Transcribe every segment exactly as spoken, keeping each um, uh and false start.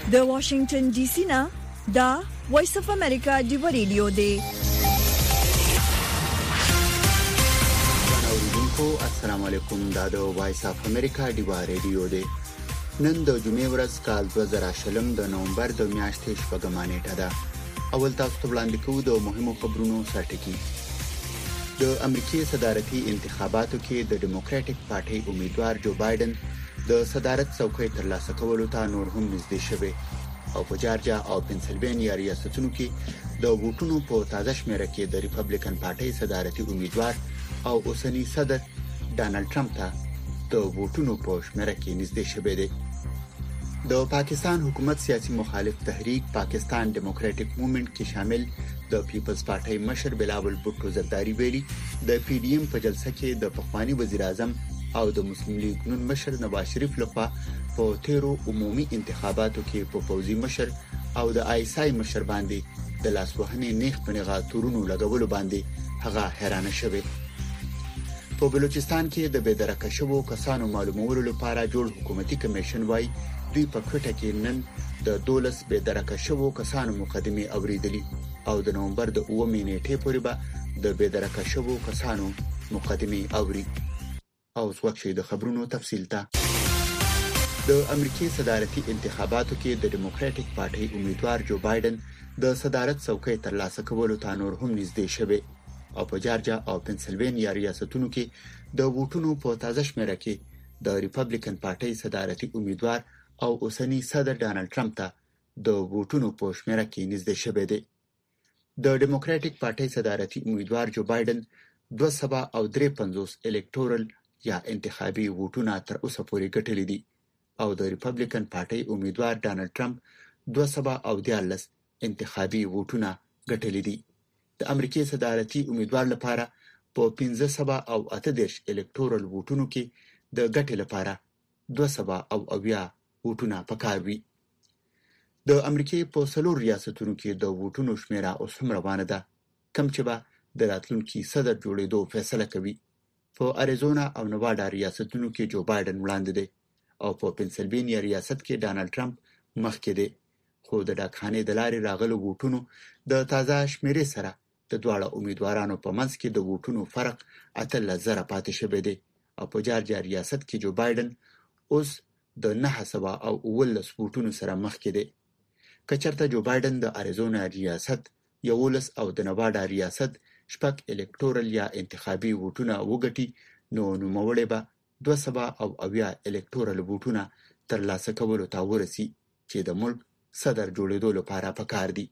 د واشنگټن ډي سي نه دا وایس اف امریکا دی ریډیو دی. السلام علیکم، دا د وایس اف امریکا دی ریډیو دی. نن د جمعې ورځ کال دوه زره شلم د نومبر د میاشتې شپږمه نیټه ده. اول تاسو ته وړاندې کوو د مهمو خبرونو سرټکی. د امریکای صدارتي انتخاباتو کې د ډیموکراټک پارټي امیدوار جو بایدن د صدارت څوکۍ ترلاسه کولو ته نور هم نږدې شوی او په جارجیا او پنسلوانیا ریاستونو کې د ووټونو په تازه شمیره کې د ریپبلیکن پارټي صدارتي امیدوار او اوسنی صدر ډانلډ ټرمپ ته د ووټونو په شمیره کې نږدې شوی دی. د پاکستان حکومت سیاسي مخالف تحریک پاکستان ډیموکراټک موومېنټ کې شامل د پیپلز پارټي مشر بلاول بوټو زرداری ویلي د پی ډی ایم په جلسه کې د پخوانی وزیر اعظم او د مسلم لیگ نون مشر نواز شریف لخوا په تیرو عمومي انتخاباتو کې په فوزي مشر او د آی اس آی مشر باندې د لاسوهنې نیخ پنیغا تورونو لګولو باندې هغه حیرانه شوه. په بلوچستان کې د بېدرکه شوو کسانو معلومولو لپاره جوړ حکومتي کمیشن وای دوی په کوټه کې نن د دولس بېدرکه شوو کسانو مقدمه اوریدلې او د نومبر د اوومې نیټې پورې به د بېدرکه شوو کسانو مقدمه اوري. او څوک د خبرونو تفصیل ته د امریکای صدارتي انتخاباتو کې د ډیموکراټک پارټي امیدوار جو بایدن د صدارت څوکۍ ترلاسه کولو ته نور هم نږدې شوی او په جارجیا او پنسلوانیا ریاستونو کې د ووټونو په تازه شمیره کې د ریپبلیکن پارټي صدارتي امیدوار او اوسنی صدر ډانلډ ټرمپ ته د ووټونو په شمیره کې نږدې شوی دی. د ډیموکراټک پارټي صدارتي امیدوار جو بایدن دوه سوه او درې پنځوس الکټورل یا انتخابي ووټونه تر اوسه پورې ګټلي دي او د ریپبلیکن پارټي امیدوار ډانلډ ټرمپ دوه سوه او دیارلس انتخابي ووټونه ګټلي دي. د امریکای صدارتي امیدوار لپاره په پنځه سوه او اته دېرش الکټورل ووټونو کې د ګټې لپاره دوه سوه او اویا ووټونه پکار وي. د امریکای په څلور ریاستونو کې د ووټونو شمیره اوس هم روانه ده، کم چې به د راتلونکي صدر جوړېدو فیصله کوي. په اریزونا او نواډا ریاستونو کې جو بایدن وړاندې دی او په پنسلوانیا ریاست کې ډانلډ ټرمپ مخکې دی، خو د ډاکخانې د لارې راغلو ووټونو د تازه شمیرې سره د دواړه امیدوارانو په منځ کې د ووټونو فرق اتلس زره پاتې شوی دی او په جارجیا ریاست کې جو بایدن اوس د نهه سوه او اوولس ووټونو سره مخکې دی. که چېرته جو بایدن د اریزونا ریاست یولس او د نواډا ریاست شپږ الکټورل یا انتخابي ووټونه وګټي نو نوموړی به دوه سوه او اویا الکټورل ووټونه ترلاسه کولو ته ورسي چې د ملک صدر جوړېدو لپاره پکار دي.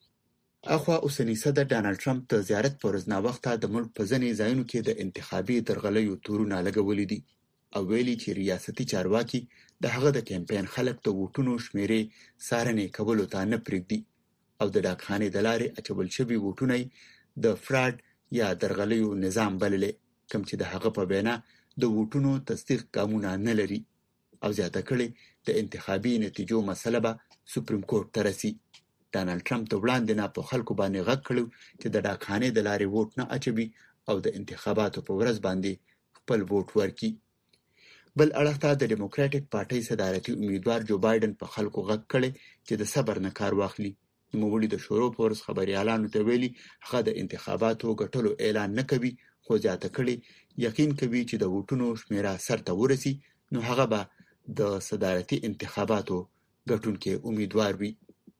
اخوا اوسنی صدر ډانلډ ټرمپ د زیارت پر ورځ ناوخته د ملک په ځینې ځایونو کې د انتخابي درغلیو تورونه لګولي دي او ویلي چې ریاستي چارواکي د هغه د کمپاین خلک د ووټونو شمیرې څارنې کولو ته نه پرېږدي او د ډاکخانې د لارې اچول شوي ووټونه د فراډ یا درغلیو نظام بللې، کوم چې د هغه په وینا د ووټونو تصدیق ګامونه نه لري او زیاته کړې د انتخابي نتیجو مسله به سپریم کورټ ته رسي. ډانلډ ټرمپ د وړاندې نه په خلکو باندې غږ کړو چې د ډاکخانې د لارې ووټ نه اچوي او د انتخاباتو په ورځ باندې خپل ووټ ورکړي. بل اړخ ته د ډیموکراټک پارټي صدارتي امیدوار جو بایدن په خلکو غږ کړي چې د صبر نه کار واخلي. نوموړي د شروع په ورځ خبريالانو ته ویلي هغه د انتخاباتو ګټلو اعلان نه کوي، خو زیاته کړي یقین کوي چې د ووټونو شمیره سرته ورسي نو هغه به د صدارتي انتخاباتو ګټونکي امیدوار وي.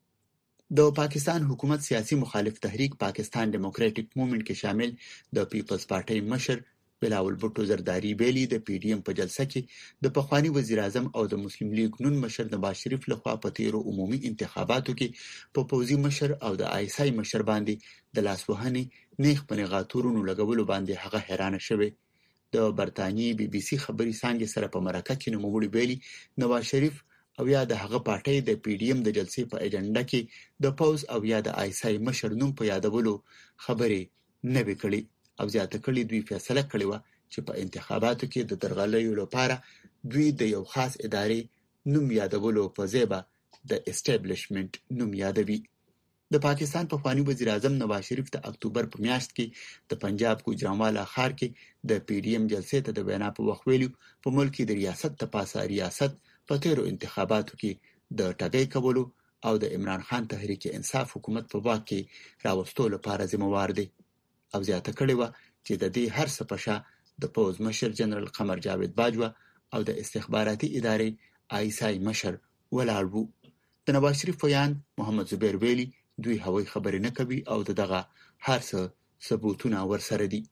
د پاکستان حکومت سیاسي مخالف تحریک پاکستان ډیموکراټک موومېنټ کې شامل د پیپلز پارټي مشر بلاول بوټو زرداری ویلي د پی ډی ایم په جلسه کې د پخوانی وزیر اعظم او د مسلم لیگ نون مشر نواز شریف لخوا په تیرو عمومي انتخاباتو کې په فوزي مشر او د آی اس آی مشر باندې د لاسوهنې نیخ پنیغا تورونو لګولو باندې هغه حیرانه شوی. د برتانیې بي بي سي خبري څانګې سره په مرکه کې نوموړي ویلي نواز شریف او یا د هغه پارټي د پی ډی ایم د جلسې په اجنډا کې د پوز او یا د آی اس آی مشر نوم په یادولو خبرې نه وکړي او زیاته کړي دوی فیصله کړې و چې په انتخاباتو کې د درغلیو لپاره دوی د یو خاص ادارې نوم یادولو په ځای به د اسټابلیشمنت نوم یادوي. د پاکستان پخوانی وزیر اعظم نواز شریف د اکتوبر په میاشت کې د پنجاب ګوجرانوالا ښار کې د پی ډی ایم جلسې ته د وینا په وخت ویلو په ملک کې د ریاست ته پاسه ریاست په تیرو انتخاباتو کې د ټګۍ کولو او د عمران خان تحریک انصاف حکومت په واک کې راوستلو لپاره ذمہوار دی او زیاته کړې و چې د دې هر څه په شا د پوز مشر جنرال قمر جاوید باجوا او د استخباراتي ادارې آی اس آی مشر ولاړ وو. د نواز شریف ویان محمد زبیر ویلي دوی هوایي خبرې نه کوي او دغه هر څه ثبوتونه ورسره دي.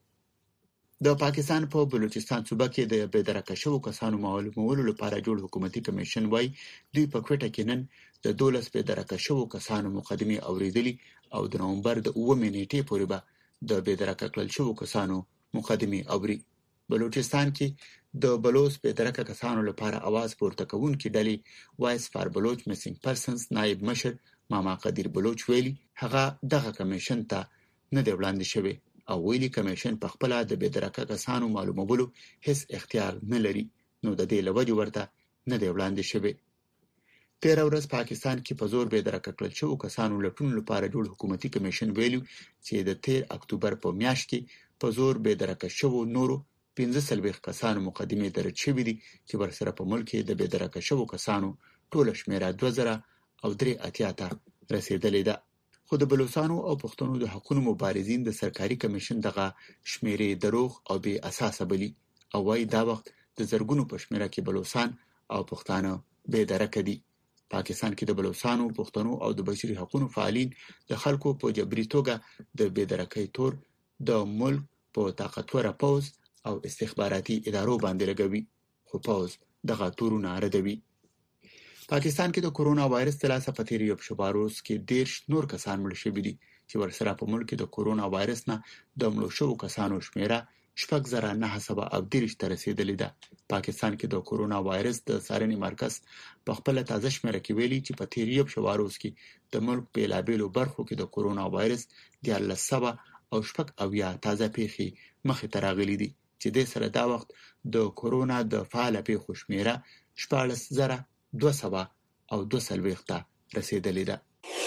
د پاکستان په بلوچستان صوبه کې د بېدرکه شوو کسانو معلومولو لپاره جوړ حکومتي کمیشن وای دوی په کوټه کې نن د دولس بېدرکه شوو کسانو مقدمه اوریدلي او د نومبر د اوومې نیټې پورې به د بېدرکه کړل شوو کسانو مقدمه اوري. بلوچستان کې د بلوچ بېدرکه کسانو لپاره आवाज پورته کوونکې ډلې وایس فار بلوچ میسنګ پرسنز نائب مشر ماما قدیر بلوچ ویلي هغه دغه کمیشن ته نه دی وړاندې شوی او ویلي کمیشن په خپل د بېدرکه کسانو معلومولو هیڅ اختیار نه لري نو د دې لوجه ورته نه دی وړاندې شوی. تیر ورځ پاکستان کې په زور بېدرکه کړل شوو کسانو لټون لپاره جوړ حکومتي کمیشن ویلو چې د تیر اکتوبر په میاشت کې په زور بېدرکه شوو نورو پنځه سلويخ کسانو مقدمه درج شوې دي چې ورسره په ملک کې د بېدرکه شوو کسانو ټول شمیره دوه زره او درې اتیا ته رسیدلې ده. خو د بلوچستان او پښتنو د حقوقو مبارزین د سرکاري کمیشن دغه شمیرې دروغ او بې اساسه بلی او وايي دا وخت د زرګونو په شمیره کې بلوچستان او پښتانه بېدرکه دي. پاکستان کې د بلوچستان پښتنو او د بشري حقوقو فعالین د خلکو په جبري توګه د بېدرکۍ تور د ملک په طاقتور پوز او استخباراتي ادارو باندې لګوي خو پوز دغه تورونه ردوي. پاکستان کې د کورونا وایرس د لاسه په تیر یو شباروس کې دیرش نور کسان مړ شوي دي چې ورسره په ملک کې د کورونا وایرس نه د مړو شوو کسانو شمیره شپږ زره نه سوه او دېرش ته رسیدلې ده. پاکستان کې د کورونا وایرس د څارنې مرکز په خپل تازه شمیره کې ویلي چې په تیر یو شباروس کې د ملک بیلابېلو برخو کې د کورونا وایرس دیارلس سوه او شپږ اویا تازه پیښې مخې ته راغلي دي چې د سره دا وخت د کورونا د فعال پیښو شمیره شپاړس زره دوه سوه او دوه څلوېښت ته رسیدلې ده.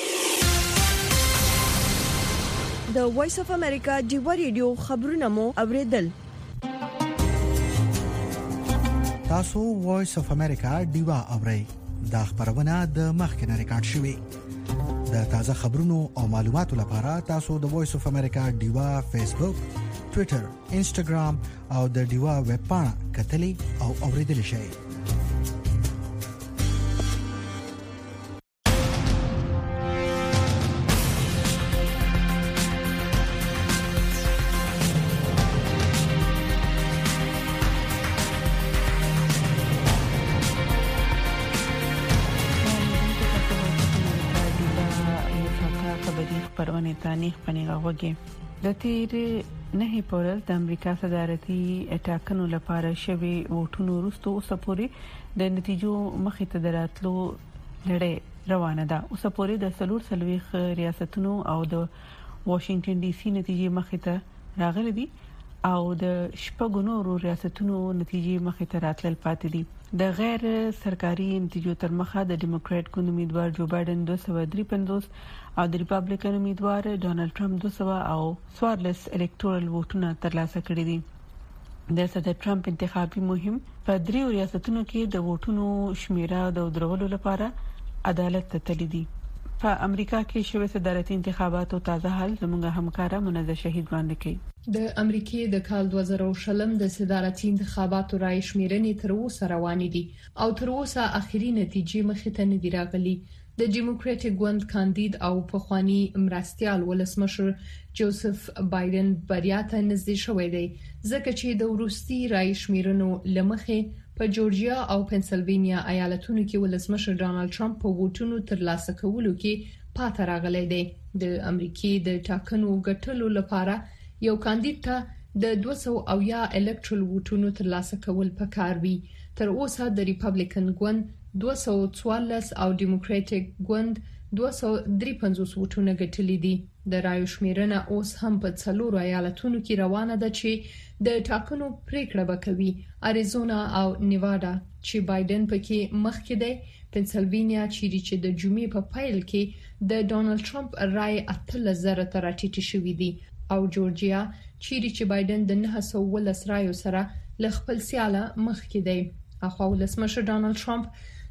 د وایس اف امریکا ډیوا ریډیو خبرونه مو اوریدل. تاسو وایس اف امریکا ډیوا اورئ. دا خبرونه د مخکنه ریکارډ شوې. د تازه خبرونو او معلوماتو لپاره تاسو د وایس اف امریکا ډیوا فیسبوک، ټوئیټر، انسټاګرام او د ډیوا ویب پاڼه کتلې او اوریدل شئ. تانیخ پنیغه وږي د تیر نه پورل د امریکا صدارتي ټاکنو لپاره شوی ووټونو وروسته اوسه پورې د نتیجو مخې ته دراتلو لړۍ روانه ده. اوسه پورې د سلور سلويخ ریاستونو او د واشنگټن ډي سي نتیجې مخې ته راغلي دي او د شپږو نورو ریاستونو نتیجې مخې ته راتلل پاتې دي. د غیر سرکاري نتیجو تر مخه د ډیموکرات ګوند امیدوار جو بایدن دوه سوه درې پنځوس او د ریپابلیکن امیدوار ډونالد ټرمپ دوه سوه او څوارلس الکټورل ووټونه ترلاسه کړي دي. د صدر ټرمپ انتخابي مهم په دریو ریاستونو کې د ووټونو شمیره د درولو لپاره عدالت ته تللی دي. په امریکا کې شوی صدارتي انتخاباتو تازه حل زموږ همکارا منزه شهید وړاندې کړي. د امریکای د کال دوه زره شلم د صدارتي انتخاباتو رای شمیرنې تر اوسه روانې دي او تر اوسه اخیری نتیجې مخې ته نه دي راغلي. د ډیموکراټیک ګوند کاندید او پخوانی مرستيال ولسمشر جوزف بایدن بریا ته نږدې شوی دی ځکه چې د وروستي رای شمیرنو لمخې په جورجیا او پنسلوانیا ایالتونو کې ولسمشر ډونالد ټرمپ په ووټونو ترلاسه کولو کې پاتې راغلی دی. د امریکای د ټاکنو ګټلو لپاره یو کاندید ته د دوه سوه اویا الکټرل ووټونو ترلاسه کول پکار وي. تر اوسه د ریپابلیکن ګوند دوه سوه څوارلس او ډیموکراټیک ګوند دوه سوه درې پنځوس ووټونه ګټلي دي. د رایو شمیرنه اوس هم په څلورو ایالتونو کې روانه ده چې د ټاکنو پریکړه وکوي. اریزونا او نیوادا چې بایدن پکې مخکې دی، پنسلوانیا چې د جمعې په پیل کې د ډونالد ټرمپ رای اتلس زره ته راټیټ شوی دی او جورجیا چې بایدن د نه سوه ولس رایو سره ل خپل سیاله مخکې دی. اخو ولسمشر ډونالد ټرمپ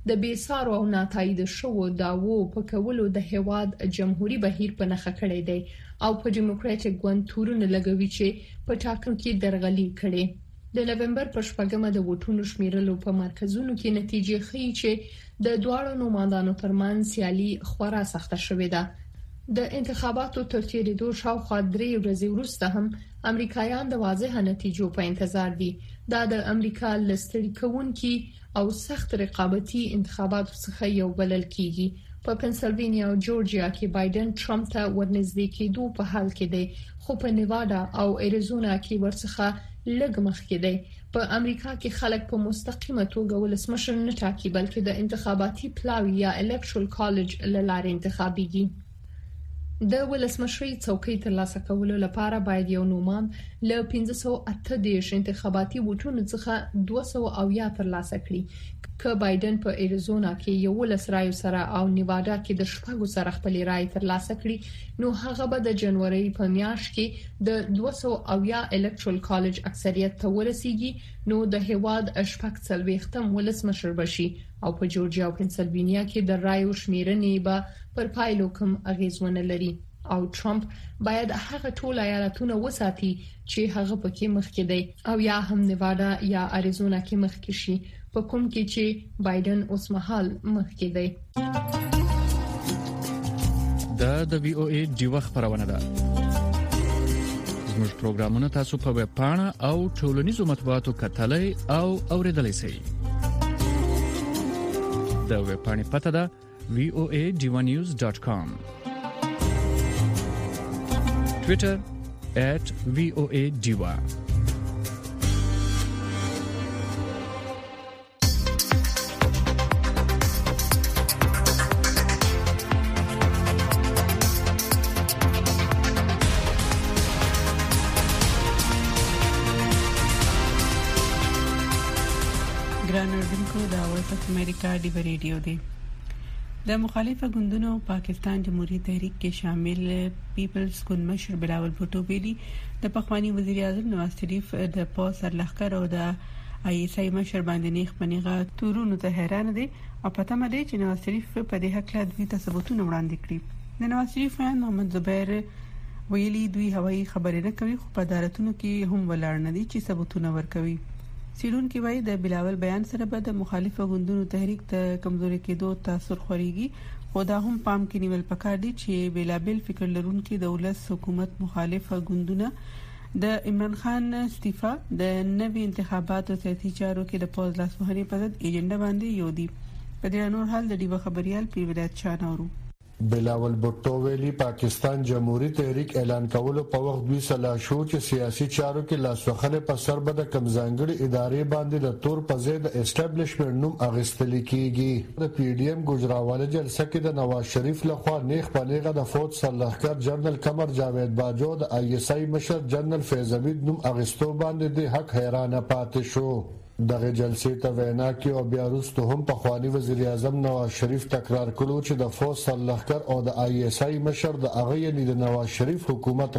د بیسارو او ناتایید شوو داوو په کولو د هیواد جمهوریت بهیر په نخښه کړی دی او په ډیموکراټیک ګوند تورونه لګوي چې په ټاکنو کې درغلي کړي. د نوومبر په شپږمه د ووټونو شمیرلو په مرکزونو کې نتیجې ښیي چې د دواړو نوماندانو ترمنځ سیالي خورا سخته شوې ده. د انتخاباتو تر تیریدو شاوخوا درې ورځې وروسته هم امریکایان د واضح نتیجو په انتظار دي. دا د امریکا لستړي کوونکي او سخت رقابتي انتخاباتو څخه یو بلل کیږي. په پنسلوانیا او جورجیا کې بایدن ټرمپ ته ورنږدې کېدو په حال کې دی، خو په نیوادا او اریزونا کې ورڅخه لږ مخکې دی. په امریکا کې خلک په مستقیمه توګه ولسمشر نه ټاکي بلکې د انتخاباتي پلاوی یا الکټرال کالج له لارې انتخابيږي. د ولسمشرۍ څوکۍ ترلاسه کولو لپاره باید یو نومان له پنځه سوه اته دیرش انتخاباتي ووټونو څخه دوه سوه اویا ترلاسه کړي. که بایدن په اریزونا کې یو لس رایو سره او نیوادا کې د شپږو سره خپل رای ترلاسه کړي، نو هغه به د جنوري په میاشت کې د دوه سوه اویا الکټرال کالج اکثریت ته ورسیږي، نو د هیواد شپږ څلوېښتم ولسمشر بشي او په جورجیا او پنسلوانیا کې د رایو شمیرنې به پر پایلو کوم اغیز ونه لري او ټرمپ باید هغه ټول ایالتونه وساتي چې هغه پکې مخکې دی او یا هم نیوادا یا اریزونا کې مخکې شي، په کوم کې چې بایدن اوس مهال مخکې دی. دا د وی او ای ډیو خبرونه ده. زموږ پروګرامونه تاسو په ویب پاڼه او ټولنیزو مطبوعاتو کتلای او اوریدلای شئ. د ویب پاڼې پته ده وی او ای ډیو نیوز ډاټ کام. Twitter at V O A Diva. ګران اردوونکو دا وایس اف امریکا ډیو ریډیو دی. د مخالفه ګوندونو پاکستان جمهوریت تحریک کې شامل پیپلز ګوند مشر بلاول بھټو ویلي د پخوانی وزیر اعظم نواز شریف د پوسر لخر او د آی ایس آی مشر باندې نیغ پنیغه تورونو ته حیران دي او پته مده چې نواز شریف په دې حق لا دوی ته ثبوتونه وړاندې کړي. د نواز شریف خان محمد زبیر ویلي دوی هوایي خبرې نه کوي، خو په دارتونو کې هم ولاړ نه دي چې ثبوتونه ورکوي. سیرون کې وایي د بلاول بیان سره به د مخالفه ګوندونو تحریک ته کمزوري کېدو تاثیر خوريږي، خو دا هم پام کې نیول پکار دي چې بلابل فکر لرونکي د ولس حکومت مخالفه ګوندونه د عمران خان استعفا د نوي انتخاباتو سیاسي چارو کې د پوز لاسوهنې په ضد ایجنډا باندې یو دي. په دې نور حال د ډیو خبريال پیر ولایت شانورو بلاول بھټو ویلي پاکستان جمهوریت تحریک اعلان کولو په وخت دوی سلا شو چې سیاسي چارو کې لاسوخنه په سر به د کمزانګړي ادارې باندې د تور په ضد اسټابلیشمنت نوم اغستل کیږي. د پی ډی ایم ګجراواله جلسه کې د نواز شریف لخوا نیغ پنیغه د فوج سرلښکر جنرال قمر جاوید باجو د آی ایس آی مشر جنرال فیض حمید نوم اغستو باندې د حق حیرانه پاتې شو. دغه جلسې ته وینا کې او بیا وروسته هم په خواني وزیر اعظم نواز شریف تکرار کړو چې د فوج سرلښکر او د آی ایس آی مشر د هغه یعنی د نواز شریف حکومت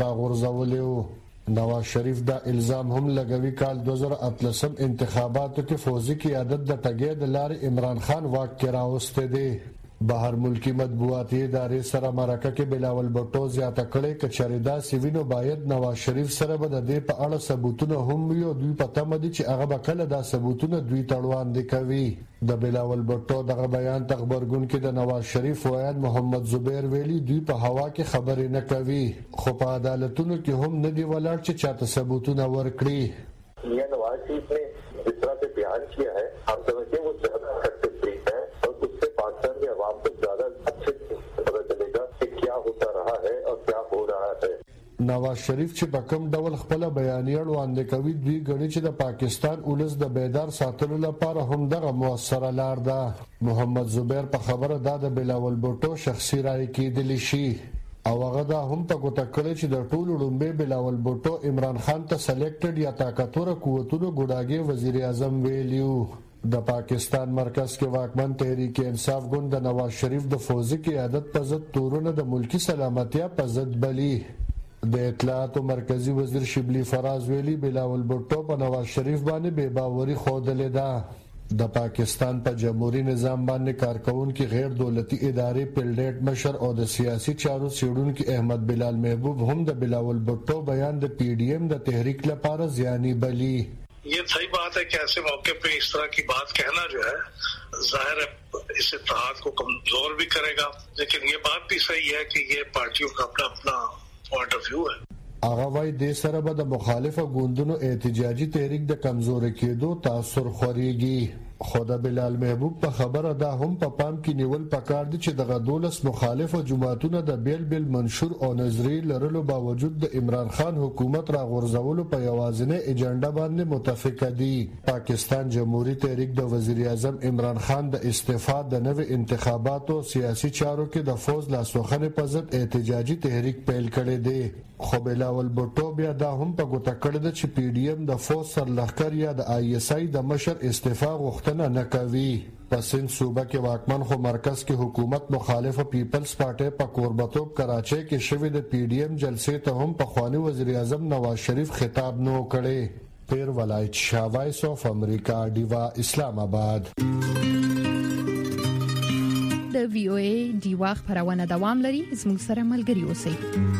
راغورځولې. نواز شریف دا الزام هم لګوي کال دوه زره اتلسم انتخاباتو کې فوزي قیادت د ټګې د لارې عمران خان واک کې راوسته دی. بهر ملکی مطبوعاتي ادارې سره مرکه کې بلاول بھټو زیاته کړې چې چریدا سیوینو باید نواز شریف سره به د دې په اړه ثبوتونه هم یو دوی پته مدي چې هغه به کله دا ثبوتونه دوی تړوان دي کوي. د بلاول بھټو دغه بیان ته خبرګون کې د نواز شریف ویان محمد زبیر ویلي دوی په هوا کې خبرې نه کوي، خو په عدالتونو کې هم نه دی ولاړ چې چاته ثبوتونه ورکړي. یا نواز شریف نے جس طرح سے بیان کیا ہے آپ سمجھتے ہیں وہ زیادہ خطرناک ہے اور اس سے پاکستان کے عوام کو زیادہ اچھے سے پتہ چلے گا کہ کیا ہوتا رہا ہے اور کیا ہو رہا ہے. نواز شریف چې په کوم ډول خپل بیانیه وړاندې کوي دوی غني چې د پاکستان ولس د بیدار ساتلو لپاره هم دغه موثره لار ده. محمد زبیر په خبره دا د بلاول بھټو شخصي رائے کېدلی شي او هغه دا هم په ګوته کړی چې د ټولو لومبه بلاول بھټو عمران خان ته سلیکټډ یا طاقتور قوتونو ګډاګي وزیر اعظم ویلیو. د پاکستان مرکز کې واکمن تحریک انصاف ګوند د نواز شریف د فوزي قیادت په ضد تورونه د ملکی سلامتیا په ضد بلی. د اطلاعات مرکزی وزیر شبلی فراز ویلی بلاول بھټو په نواز شریف باندې بے باوري خوده لیدا. د پاکستان په جمهوریت نظام باندې کارکونکو غیر دولتي ادارې پلډیټ مشر او د سیاسي چارو سیډونکو احمد بلال محبوب هم د بلاول بھٹو بیان د پی ڈی ایم د تحریک لپاره زیانی بلی. ये सही बात है कि ऐसे मौके पे इस तरह की बात कहना जो है जाहिर है इस इत्तेहाद को कमजोर भी करेगा, लेकिन ये बात भी सही है कि ये पार्टियों का अपना अपना पॉइंट ऑफ व्यू है. هغه وايي د سره به د مخالفه ګوندونو احتجاجي تحریک د کمزوري کېدو تاثر خوريږي. خدا بلال محبوب په خبره دا هم په پام کې نیول پکار دي چې د دولس مخالفه جماعتونو د بیل بیل منشور او نظری لرلو باوجود د عمران خان حکومت را غورځولو په یوازینه ایجنډا باندې متفق دي. پاکستان جمهوریت تحریک د وزیر اعظم عمران خان د استعفا د نوې انتخاباتو سیاسي چارو کې د فوز لاسوخنه په ضد احتجاجي تحریک پیل کړی دی. خو بلاول بھٹو بیا دا هم په ګوته کړی دی چې پی ډی ایم د فوز سرلښکر یا د آی ایس آی د مشر استعفا غوښتنه نه کوي. په سند صوبه کې واکمن خو مرکز کې حکومت مخالفه پیپلز پارټي په کوربتوب کراچۍ کې شوې د پی ډی ایم جلسې ته هم په خوانی وزیر اعظم نواز شریف خطاب نو کړي. پیر ولایت شاه وایس اف امریکا دیوا اسلام آباد. د وی او ای دیوا خبرونه دوام لري، زموږ سره ملګري اوسئ.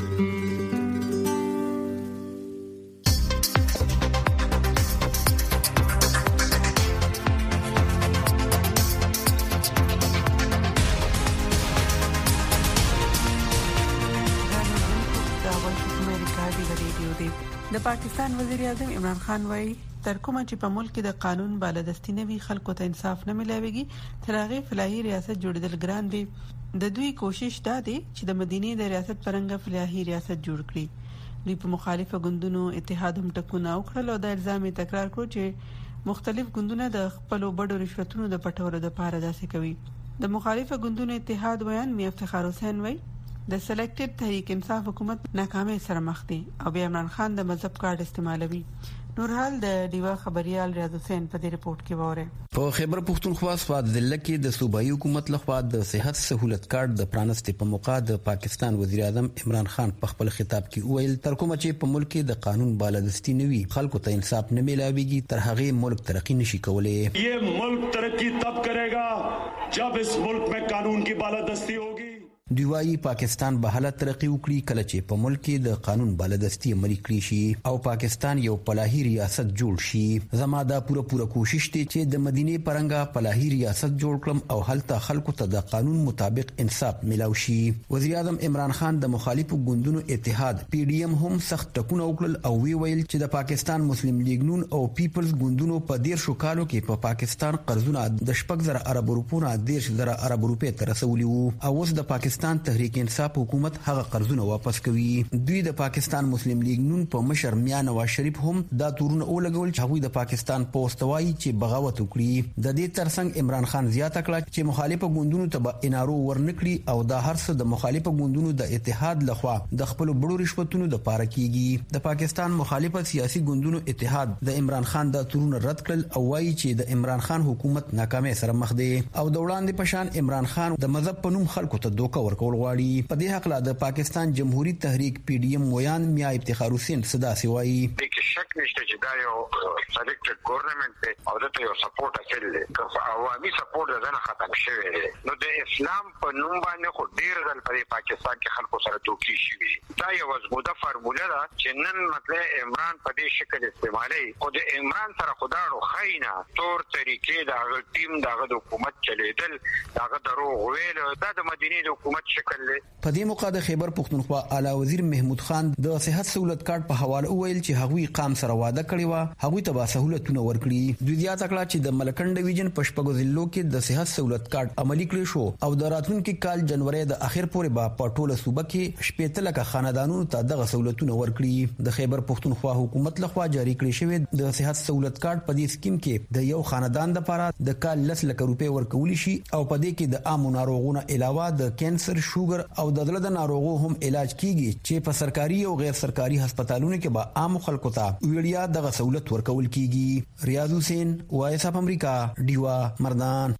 د پاکستان وزیر اعظم عمران خان وایي تر کومه چې په ملک کې د قانون بالادستی نه وي خلکو ته انصاف نه ملایويږي، تر هغه فلاحي ریاست جوړیدل ګران دي. د دوی کوشش دا دی چې د مدینه د ریاست پرنګ فلاحي ریاست جوړ کړي. دوی په مخالفه ګوندونو اتحاد هم ټکونه وکړل او د الزام تکرار کړ چې مختلف ګوندونه د خپل بډو رشوتونو د پټولو لپاره داسې کوي. د مخالفه ګوندونو اتحاد بیان می افتخار حسین وایي د سلیکټډ تحریک انصاف حکومت ناکامۍ سره مخ دي او بیا عمران خان د مذهب کارت استعمالوي. نورحال د دیوا خبريال ریاض حسین په دې ریپورت کې وره. په خیبر پختونخوا صفات ضلع کې د صوبایي حکومت لخوا د صحت سہولت کارت د پرانستې په موقع د پاکستان وزیر اعظم عمران خان په خپل خطاب کې ویل تر کومه چې په ملک کې د قانون بالادستی نه وي خلکو ته انصاف نه ملایويږي تر هغه ملک ترقی نشي کولای. یہ ملک ترقی تب کرے گا جب اس ملک میں قانون کی بالادستی ہوگی. دیوایی پاکستان به حالت ترقی وکړي کله چې په ملک کې د قانون بالادستی عملي کړی شي او پاکستان یو فلاحي ریاست جوړ شي. زما دا پوره پوره کوشش دی چې د مدینه پرنګا فلاحي ریاست جوړ کړم او هلته خلکو ته د قانون مطابق انصاف ملاوي شي. وزیر اعظم عمران خان د مخالفو ګوندونو اتحاد پی ډی ایم هم سخت ټکونه وکړل او وی ویل چې د پاکستان مسلم لیگ نون او پیپلز ګوندونو په ډیر شو کالو کې په پا پاکستان قرضونه د شپږ زره ارب روپونه دیش زره ارب روپې تر رسولي وو او اوس د پاکستان تحریک انصاف حکومت هغه قرضونه واپس کوي. دوی د پاکستان مسلم لیگ نون په مشر میا نواز شریف هم دا تورونه اولګول چې هغوی د پاکستان پوسټوای چې بغاوت وکړي. د دې ترڅنګ عمران خان زیاته کړه چې مخالفه ګوندونو ته به انارو ورنکړي او دا هرڅه د مخالفه ګوندونو د اتحاد لخوا د خپل بډو رشوتونو د پاره کیږي. د پاکستان مخالفه سیاسي ګوندونو اتحاد د عمران خان د تورونه رد کړل او وایي چې د عمران خان حکومت ناکامۍ سره مخ دی او د وړاندې پشان عمران خان د مذهب په نوم خلکو ته دوکه ورکول غواړي. په دې حق لا د پاکستان جمهوریت تحریک پی ډی ایم ویان میا افتخار حسین صدا سی وایي کې شک نشته چې دا یو سلیکټډ ګورنمنت دی او دا یو سپورټ اصل دی که عوامي سپورټ ځنه ختم شوی دی نو د اسلام په نوم باندې خو ډیر ځل په پاکستان کې خلکو سره دوکي شوی. دا یو مضبوطه فارموله ده چې نن مطلب عمران په دې شکل استعمالي او د عمران سره خداړو خاينه تور طریقې دا غ ټیم دا غ حکومت چلیدل دا غ دروغ ویل دا د مدینه د حکومت شکل دی. په دې موقع د خیبر پختونخوا اعلی وزیر محمود خان د صحت سہولت کارت په حواله ویل چې هغوی قام سره وعده کړی و هغوی ته به سہولتونه ورکړي. دوی زیاته کړه چې د ملکن ډیویژن په شپږو ضلعو کې د صحت سہولت کارت عملي کړی شو او د راتلونکي کال جنوري د اخر پورې به په ټوله صوبه کې شپږ لک خاندانونو ته دغه سہولتونه ورکړي. د خیبر پختونخوا حکومت لخوا جاری کړی شوی د صحت سہولت کارت په دې سکیم کې د یو خاندان لپاره د کال لس لک روپۍ ورکول شي او په دې کې د عام ناروغانو علاوه د کینسر شوګر او د دل د ناروغو هم علاج کیږي چې په سرکاري او غیر سرکاري هسپتالونو کې به عام خلکو ته ویړیا دغه سہولت ورکول کیږي. ریاض حسین وایس اف امریکا دیوا مردان.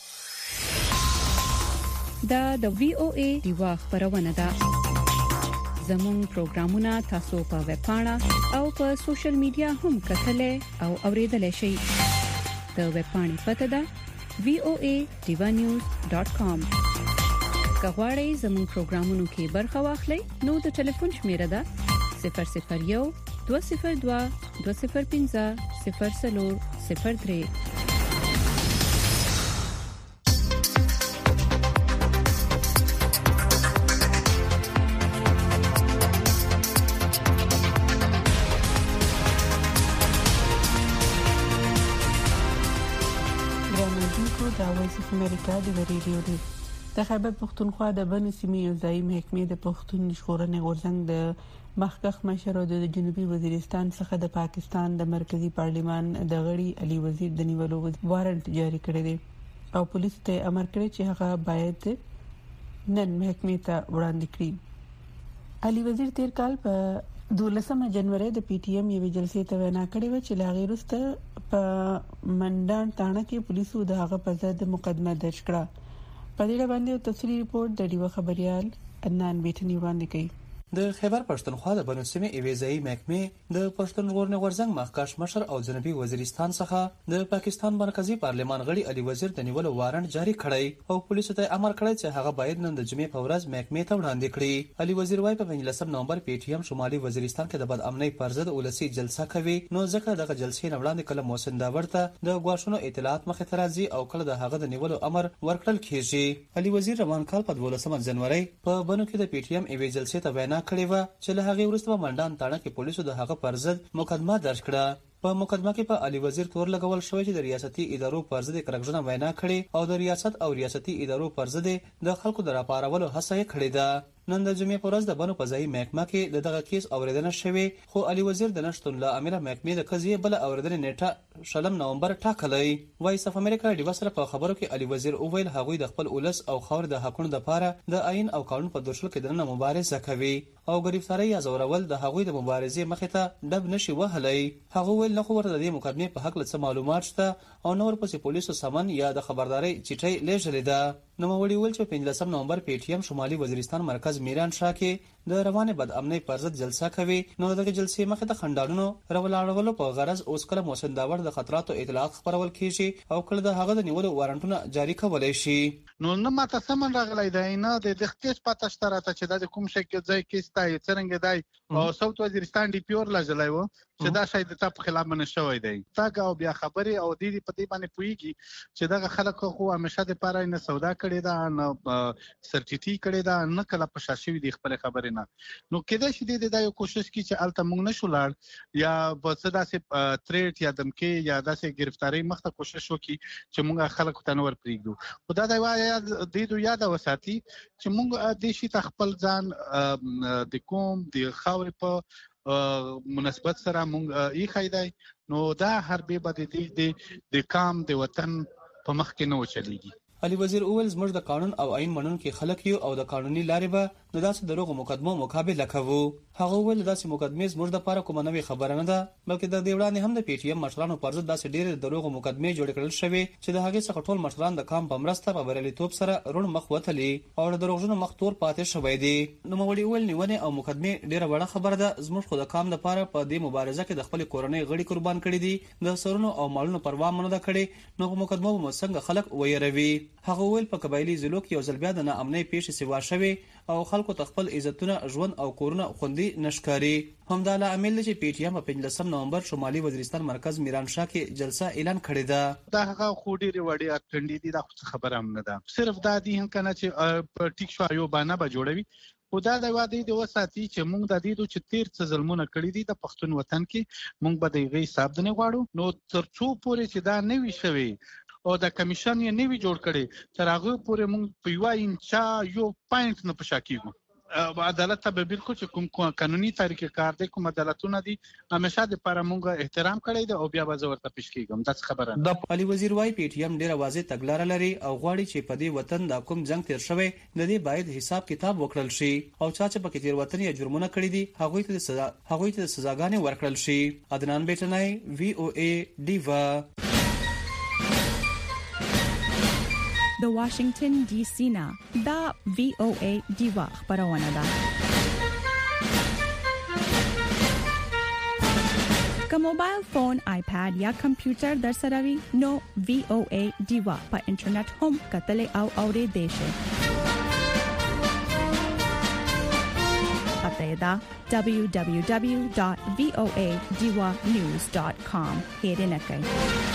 دا د وی او ای دیوا خبرونه ده. زموږ پروګرامونه تاسو په ویب پاڼه او په سوشل میډیا هم کتلای او اوریدلای شئ. د ویب پاڼې پته ده وی او ای ډیوا نیوز ډاٹ کام. کغواړئ زموږ پروگرامونو کې برخه واخلئ نو د ټلیفون شمیره ده صفر صفر یو دوه صفر دوه دوه صفر پنځه صفر صفر صفر درې. امریکا د ریډیو دی د خیبر پښتونخوا د بن سیمې ځای محکمې د پښتون ژغورنې غورځنګ د مخکخ مشر د جنوبي وزیرستان څخه د پاکستان د مرکزی پارلیمان د غړي علي وزیر د نیولو وارنټ جاری کړی دی او پولیس ته امر کړی چې هغه باید نن محکمې ته وړاندې کړي. علي وزیر تیر کال په دولسمه جنوري د پی ټی ایم یوې جلسې ته وینا کړې و چې لاغې وروسته په منډان تانه کې پولیسو د هغه په ضد مقدمه درج کړه. په دې اړه باندې تفصیلي ریپورت د ډیوه خبريال عدنان بیٹنی وړاندې کړي. د خیبر پښتونخوا د بنو سیمې ایوازي محکمې د پښتون ژغورنې غورځنګ مخکښ مشر او جنوبي وزیرستان څخه د پاکستان مرکزی پارلیمان غړي علي وزیر د نیولو وارنټ جاری کړی او پولیسو ته امر کړی چې هغه باید نن د جمعې په ورځ محکمې ته وړاندې کړي. علي وزیر وايي په پنځلسم نومبر پی ټی ایم شمالي وزیرستان کې د بد امنۍ پر ضد ولسی جلسه کوي نو ځکه دغه جلسې نه وړاندې کله محسن داور ته د غواښونو اطلاعات مخې ته راځي او کله د هغه د نیولو امر ورکړل کیږي. علي وزیر روان کال په دولسمه جنوري په بنو کې د پی ټی ایم ایوې جلسې ته وینا کړې و چې هغه ورسته منډان تاڼه کې پولیسو د هغه پر ضد مقدمه درج کړه. په مقدمه کې په علي وزیر تور لګول شوی چې د ریاستي ادارو پر ضد کرکټونه وینا کړي او د ریاست او ریاستي ادارو پر ضد د خلکو د راپارولو هڅه یې کړې ده. نن د جمعې په ورځ د بنو فضایي محکمه کې دغه کیس اوریدنه شوې خو علي وزیر د نشټون له امیر محکمې د قضیې بل اوریدنې نیټه شلم نومبر ټاکلې. وایس اف امریکا د وسره په خبرو کې علي وزیر اوویل هغوی د خپل اولس او خاور د حقونو لپاره د آئین او قانون په درشل کې دنه مبارزه کوي او گرفتاری یا زورول د هغوی د مبارزې مخې ته ډب نشي وهلای. هغه ویل نه خو ورته د مقدمې په حق له معلومات شته او نور پسې پولیسو سمن یا د خبرداري چټي لېږلې ده. نو وړي ول چې پنځلسم نومبر پی ټی ایم شمالي وزیرستان مرکز میران شاه کې د روانه بد امنۍ پر ضد جلسه کوي نو دغه جلسې مخه ته خندانونو رولاړولو په غرض اوس کله محسن داور د خطراتو اطلاعات خبرول کیږي او کله د هغه د نیولو وارنټونه جاری کولای شي. نو نه ماته سمون راغلی دی نه د دختیس پاتې شتراته چې د کوم شکل ځای کې ستای څنګه دی او سوت وزیرستان دی پیور لجلای و چې دا شاید د تپ خلاف نه شوی دی تاګه او بیا خبري او د دې په دې باندې پويږي چې دغه خلکو خو همیشه د پاره نه سودا کړي دا نه سرټیټي کړي دا نه کله په شاشوي دی خپل خبرې نه نو کېدا چې د دې یو کوشش کی چې الته موږ نشو لاړ یا بسدا سي تریټ یا دمکي یا داسې گرفتاری مخته کوشش وکي چې موږ خلکو ته نور پریږدو. خدای دی وایي د دې یاد وساتي چې موږ د شي خپل ځان د کوم د خاورې په مناسبت سره مونږ یې خایدای نو دا حربې به د د کام د وطن په مخ کې نه وچلېږي. علي وزیر اول زموږ د قانون او آئین منونکي خلک یو او د قانوني لارې به د داسې دروغو مقدمو مقابله کوو. هغه ول داسې مقدمې زموږ د لپاره کومه نوې خبره نه ده بلکې د دې وړاندې هم د پی ټی ایم مشرانو پر ضد داسې ډېر دروغو مقدمې جوړ کړل شوې چې د هغې څخه ټول مشران د کام په مرسته په بریالیتوب سره روڼ مخ وتلي او د دروغجنو مخ تور پاتې شوی دی. نو موړي ول نیونه او مقدمې ډېره وړه خبره ده. زموږ خو د کام لپاره په دې مبارزه کې د خپل کورنۍ غړي قربان کړي دي د سرونو او مالونو پروا نه ده کړې نو په مقدمو مو څنګه خلک ويروي. هغه ول په قبایلی زلوک یو ځل بیا د ناامنۍ پیښې سیوا شوی او خلکو ته خپل عزتونه ژوند او کورونه خوندي نشکاري. همدا له عامل چې پی ټی ایم په پنځلسم نومبر شمالي وزیرستان مرکز میران شاه کې جلسه اعلان کړې ده. دا هغه خوډي وړي اټنډي دي دا خبره هم نه ده صرف دا دي هم کنه چې ټیک شو یو باندې به جوړوي خدا د وادي د وساتي چې موږ د دې د چتیر څه ظلمونه کړی دي د پښتون وطن کې موږ به د غي حساب نه غواړو نو ترڅو پورې چې دا نه وي شوی او د کمیشن یې نه وی جوړ کړي تر هغه پورې موږ په یو انچا یو پاینټ نه پښاکیږو. عدالت ته به بالکل چې کوم قانوني طریقې کار دي کوم عدالتونه دي همیشه د لپاره موږ احترام کړی دی او بیا به زه ورته پیش کیږم. دا خبره د علي وزیر وايي پی ټی ایم ډیره واضح تګلاره لري او غواړي چې په دې وطن د کوم جنگ تیر شوی د دې باید حساب کتاب وکړل شي او چا چې پکې تیر وطن یا جرمونه کړی دي هغه ته سزا هغه ته سزاګانې ورکړل شي. عدنان بیٹنای وی او ای ډیوا د واشنگټن ډي سي نه دا وی او ای ډیوا خبرونه ده. که موبایل فون، آیپاد یا کمپیوټر در سره وي نو وی او ای ډیوا په انټرنیټ هم کتلې او اورېدې شي. پته دا دبلیو دبلیو دبلیو ډاټ وی او ای ډیوا نیوز ډاټ کام هېر نه کوي.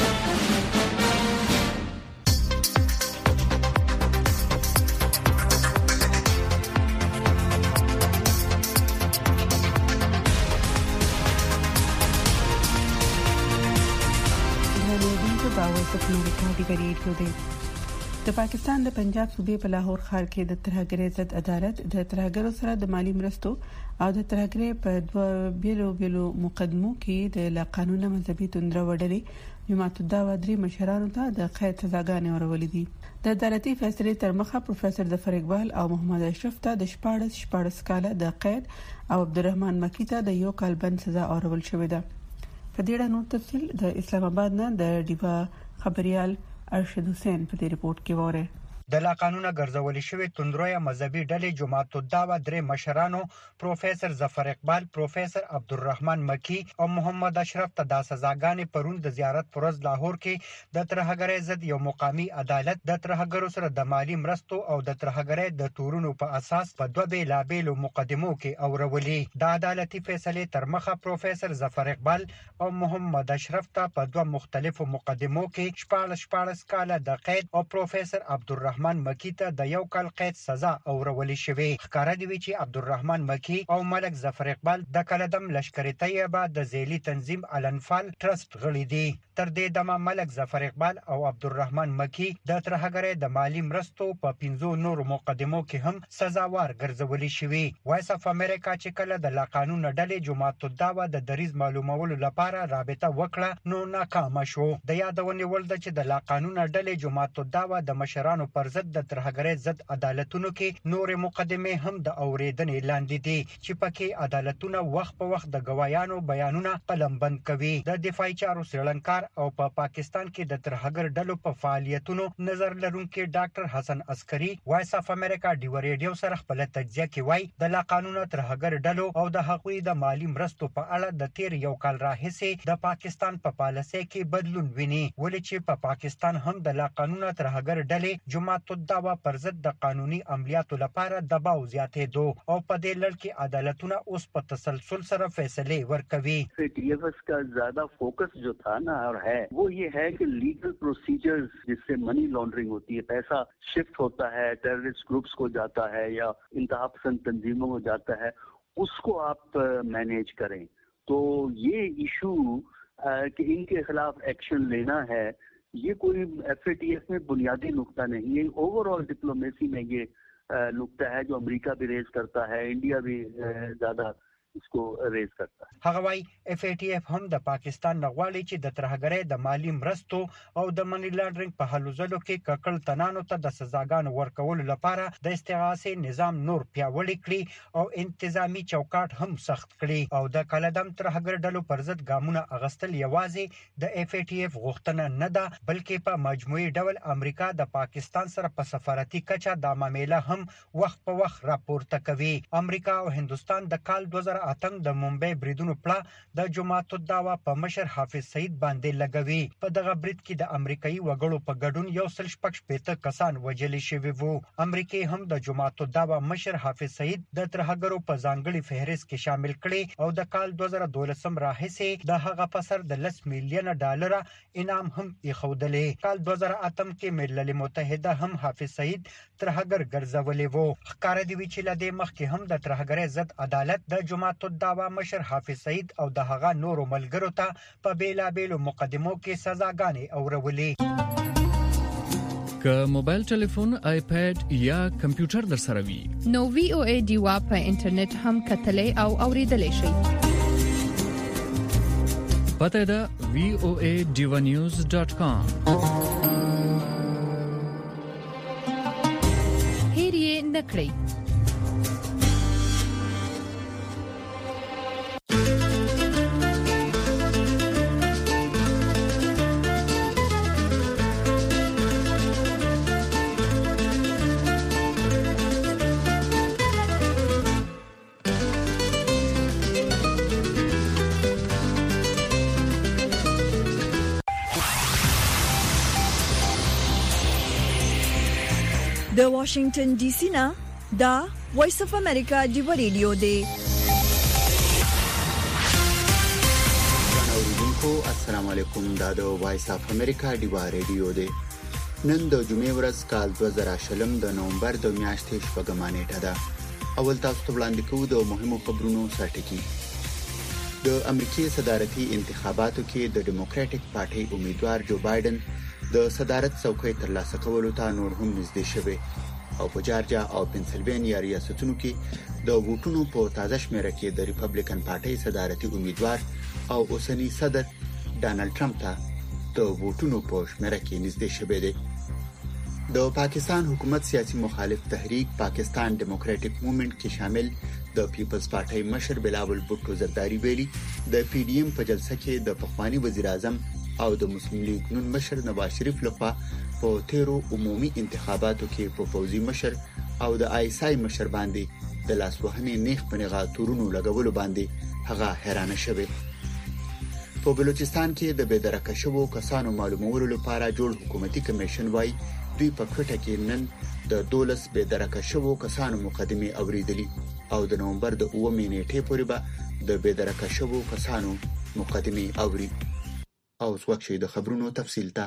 د پاکستان د پنجاب صوبې په لاهور ښار کې د ترهګرۍ ضد عدالت د ترهګرو سره د مالی مرستو او د ترهګرۍ په دوه بیلو بیلو مقدمو کې د لا قانون مذهبي توندره وډلې جماعت الدعوه درې مشرانو ته د قید سزاګانې ورولې دي. د عدالتي فیصلې تر مخه پروفیسور ظفر اقبال او محمد اشرف ته د شپاړس شپاړس کاله د قید او عبدالرحمن مکی ته د یو کال بند سزا اورول شوې ده. په دې اړه نور تفصیل د اسلام آباد نه د ډیوا خبريال ارشد حسین په دې ریپورت کې وره. د لا قانونه ګرځولې شوی توندروي مذهبي ډلې جماعت الدعوه درې مشرانو پروفیسور ظفر اقبال، پروفیسور عبدالرحمن مکی او محمد اشرف ته د سزاګانې پرون د زیارت پرز لاهور کې د ترهګرۍ ضد یو مقامي عدالت د ترهګرو سره د مالی مرستو او د ترهګرۍ د تورونو په اساس په دوه بیلابېلو مقدمو کې اورولې. د عدالتي فیصلې تر مخه پروفیسور ظفر اقبال او محمد اشرف ته په دوه مختلفو مقدمو کې شپاړس شپاړس کاله د قید او پروفیسور عبدالرحمن عبدالرحمن مکی ته د یو کال قید سزا اورولې شوې. ښکارا دی چې عبدالرحمن مکی او ملک ظفر اقبال د کلدم لشکري طیبه د ذیلی تنظیم الانفال ټرست غړي دي. تر دې دمه ملک ظفر اقبال او عبدالرحمن مکی د ترهګرۍ د مالی مرستو په پنځو نورو مقدمو کې هم سزاوار ګرځولې شوې. وایس اف امریکا چې کله د لا قانون ډلې جماعت الدعوه د دریز معلومولو لپاره رابطه وکړه نو ناکام شو. د یادونې ول د چې د لا قانون ډلې جماعت الدعوه د مشرانو پر ضد د ترهګرۍ ضد عدالتونو کې نور مقدمه هم د اوریدنې لاندې دي چې پکې عدالتونه وخت په وخت د گوايانو بیانونه قلمبند کوي. د دفاعي چارو سریلانکار او په پا پاکستان کې د ترهګر ډلو په فعالیتونو نظر لرونکي ډاکټر حسن عسکری وایس اف امریکا ډیو ریډیو سره خپل تجزیه کوي د لا قانون ترهګر ډلو او د حقوقي د مالی مرستو په اړه د تیر یو کال راهیسې د پاکستان په پالیسۍ کې بدلون ویني. ولې چې په پاکستان هم د لا قانون ترهګر ډلې جماعت الدعوه پر ضد د قانوني عملیاتو لپاره دباو زیاتېدو او په دې لړ کې عدالتونه اوس په تسلسل سره فیصلې ورکوي. टी एफ एस का ज्यादा फोकस जो था ना और है वो ये है कि लीगल प्रोसीजर्स जिससे मनी लॉन्ड्रिंग होती है, पैसा शिफ्ट होता है, टेररिस्ट ग्रुप्स को जाता है या इंतहा पसंद तंजीमों को जाता है, उसको आप मैनेज करें. तो ये इशू कि इनके खिलाफ एक्शन लेना है ये कोई एफ ए टी एफ में बुनियादी नुक्ता नहीं है. ओवरऑल डिप्लोमेसी में ये नुक्ता है जो अमेरिका भी रेज करता है, इंडिया भी ज्यादा इसको रेज करता है. هغه وايي اف ای ټي اف هم د پاکستان نغواړي چې د ترهګرۍ د مالی مرستو او د منی لانډرینګ په حل ځلو کې ککړ تنانو ته د سزاګانو ورکولو لپاره د استغاثې نظام نور پیاوړی کړي او انتظامی چوکاټ هم سخت کړي او د کلدم ترهګر ډلو پر ضد ګامونه اغستل یوازې د اف ای ټي اف غوښتنه نه ده بلکې په مجموعي ډول امریکا د پاکستان سره په سفارتي کچه د معاملې هم وخت په وخت راپورته کوي. امریکا او هندستان د کال دوه زره اتم د ممبئی بریدونو پلا د جماعت الدعوه په مشر حافظ سعید باندې لګوي. په دغه برید کې د امریکایي وګړو په ګډون یو سل شپږ شپېته کسان وژل شوي وو. امریکای هم د جماعت الدعوه مشر حافظ سعید د ترهګرو په ځانګړي فهرست کې شامل کړي او د کال دوه زره دولسم راهیسې د هغه په سر د لس میلیونه ډالر انعام هم ایښودلې. کال دوه زره اتم کې ملل متحده هم حافظ سعید ترهګر ګرځولې وو. ښکارا دی چې لدې مخکې هم د ترهګرۍ ضد عدالت د جماعت الدعوه مشر حافظ سعید او د هغه نورو ملګرو ته په بیلابېلو مقدمو کې سزاګانې اورولې. که موبایل ټلیفون، آیپاد یا کمپیوټر در سره وي نو وی او ای ډیوا په انټرنیټ هم کتلې او اوریدلې شي. پته ده وی او ای ډیوا نیوز ډاټ کام. هیرې نکړئ. د واشنگټن ډي سي نه دا وایس اف امریکا دی ریډیو دی. السلام علیکم. دا د وایس اف امریکا دی ریډیو دی. نن د جمعې ورځ کال دوه زره شلم د نومبر د میاشتې شپږمه نیټه ده. اول تاسو ته وړاندې کوو د مهمو خبرونو سرټکی. د امریکای صدارتي انتخاباتو کې د ډیموکراټک پارټي امیدوار جو بایدن د صدارت څوکۍ ترلاسه کولو ته نور هم نږدې شوی او په جارجیا او پنسلوانیا ریاستونو کې د ووټونو په تازه شمیره کې د ریپبلیکن پارټي صدارتي امیدوار او اوسنی صدر ډانلډ ټرمپ ته د ووټونو په شمیره کې نږدې شوی دی. د پاکستان حکومت سیاسي مخالف تحریک پاکستان ډیموکراټک موومېنټ کې شامل د پیپلز پارټي مشر بلاول بوټو زرداری ویلي د پی ډی ایم په جلسه کې د پخوانی وزیر اعظم او د مسلم لیگ نون مشر نواز شریف لخوا په تیرو عمومي انتخاباتو کې په فوزي مشر او د آی اس آی مشر باندې د لاسوهنې نیخ پنغا تورونو لګولو باندې هغه حیرانه شوی. په بلوچستان کې د بېدرکه شوو کسانو معلومولو لپاره جوړ حکومتي کمیشن وای دوی په کوټه کې نن د دولس بېدرکه شوو کسانو مقدمه اوریدلی او د نومبر د اوومې نیټې پورې به د بېدرکه شوو کسانو مقدمه اوري. او څوک د خبرونو تفصیل ته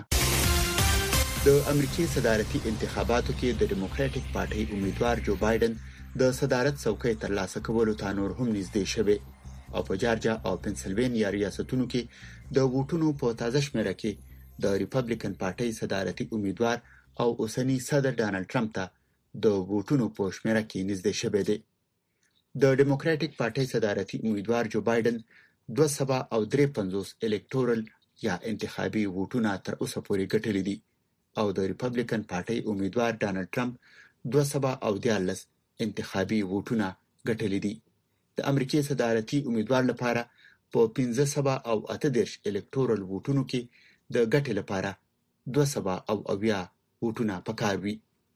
د امریکای صدارتي انتخاباتو کې د ډیموکراټک پارټي امیدوار جو بایدن د صدارت څوکۍ ترلاسه کولو ته نور هم نږدې شوی او په جارجیا او پنسلوانیا ریاستونو کې د ووټونو په تازه شمیره کې د ریپبلیکن پارټي صدارتي امیدوار او اوسنی صدر ډانلډ ټرمپ ته د ووټونو په شمیره کې نږدې شوی دی. د ډیموکراټک پارټي صدارتي امیدوار جو بایدن دوه سوه او درې پنځوس الکټورل یا انتخابي ووټونه تر اوسه پورې ګټلي دي او د ریپبلیکن پارټي امیدوار ډانلډ ټرمپ دوه سوه او دیارلس انتخابي ووټونه ګټلي دي. د امریکای صدارتي امیدوار لپاره په پنځه سوه او اته دېرش الکټورل ووټونو کې د ګټې لپاره دوه سوه او اویا ووټونه پکار وي.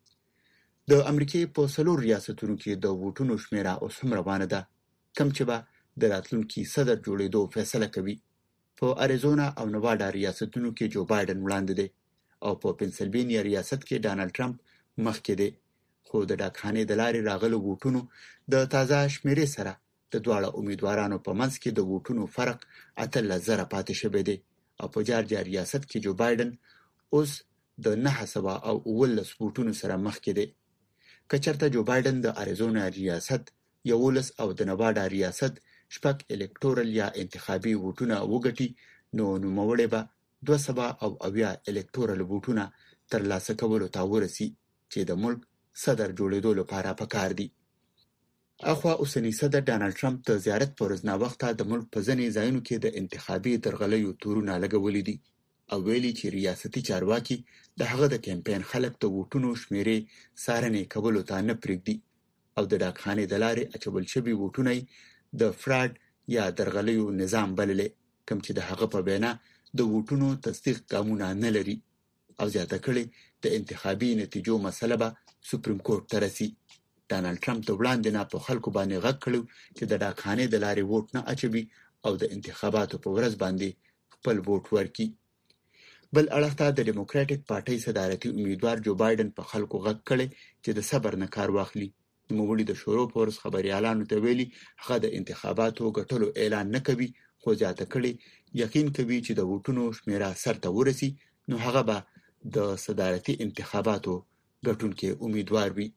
د امریکای په څلور ریاستونو کې د ووټونو شمیره اوس هم روانه ده کوم چې به د راتلونکي صدر جوړېدو فیصله کوي. په اریزونا او نواډا ریاستونو کې جو بایدن وړاندې دی او په پنسلوانیا ریاست کې ډانلډ ټرمپ مخکې دی، خو د ډاکخانې د لارې راغلو ووټونو د تازه شمیرې سره د دواړه امیدوارانو په منځ کې د ووټونو فرق اتلس زره پاتې شوی دی او په جارجیا ریاست کې جو بایدن اوس د نهه سوه او اوولس ووټونو سره مخکې دی. که چېرته جو بایدن د اریزونا ریاست یولس او د نواډا ریاست شپږ الکټورل یا انتخابي ووټونه وګټي نو نوموړی به دوه سوه او اویا الکټورل ووټونه ترلاسه کولو ته ورسي چې د ملک صدر جوړېدو لپاره پکار دي. اخوا اوسنی صدر ډانلډ ټرمپ د زیارت پر ورځ ناوخته د ملک په ځینې ځایونو کې د انتخابي درغلیو تورونه لګولي دي او ویلي چې ریاستي چارواکي د هغه د کمپاین خلک د ووټونو شمیرې څارنې کولو ته نه پرېږدي او د ډاکخانې د لارې اچول شوي ووټونه د فراډ یا درغلیو نظام بللې کوم چې د هغه په وینا د ووټونو تصدیق ګامونه نه لري او زیاته کړې د انتخابي نتیجو مسله به سپریم کورټ ته رسي. ډانلډ ټرمپ د وړاندې نه په خلکو باندې غږ کړو چې د ډاکخانې د لارې ووټ نه اچوي او د انتخاباتو په ورځ باندې خپل ووټ ورکړي. بل اړخ ته د ډیموکراټک پارټي صدارتي امیدوار جو بایدن په خلکو غږ کړي چې د صبر نه کار واخلي. نوموړي د شروع په ورځ خبريالانو ته ویلي هغه د انتخاباتو ګټلو اعلان نه کوي خو زیاته کړي یقین کوي چې د ووټونو شمیره سرته ورسي نو هغه به د صدارتي انتخاباتو ګټونکي امیدوار وي.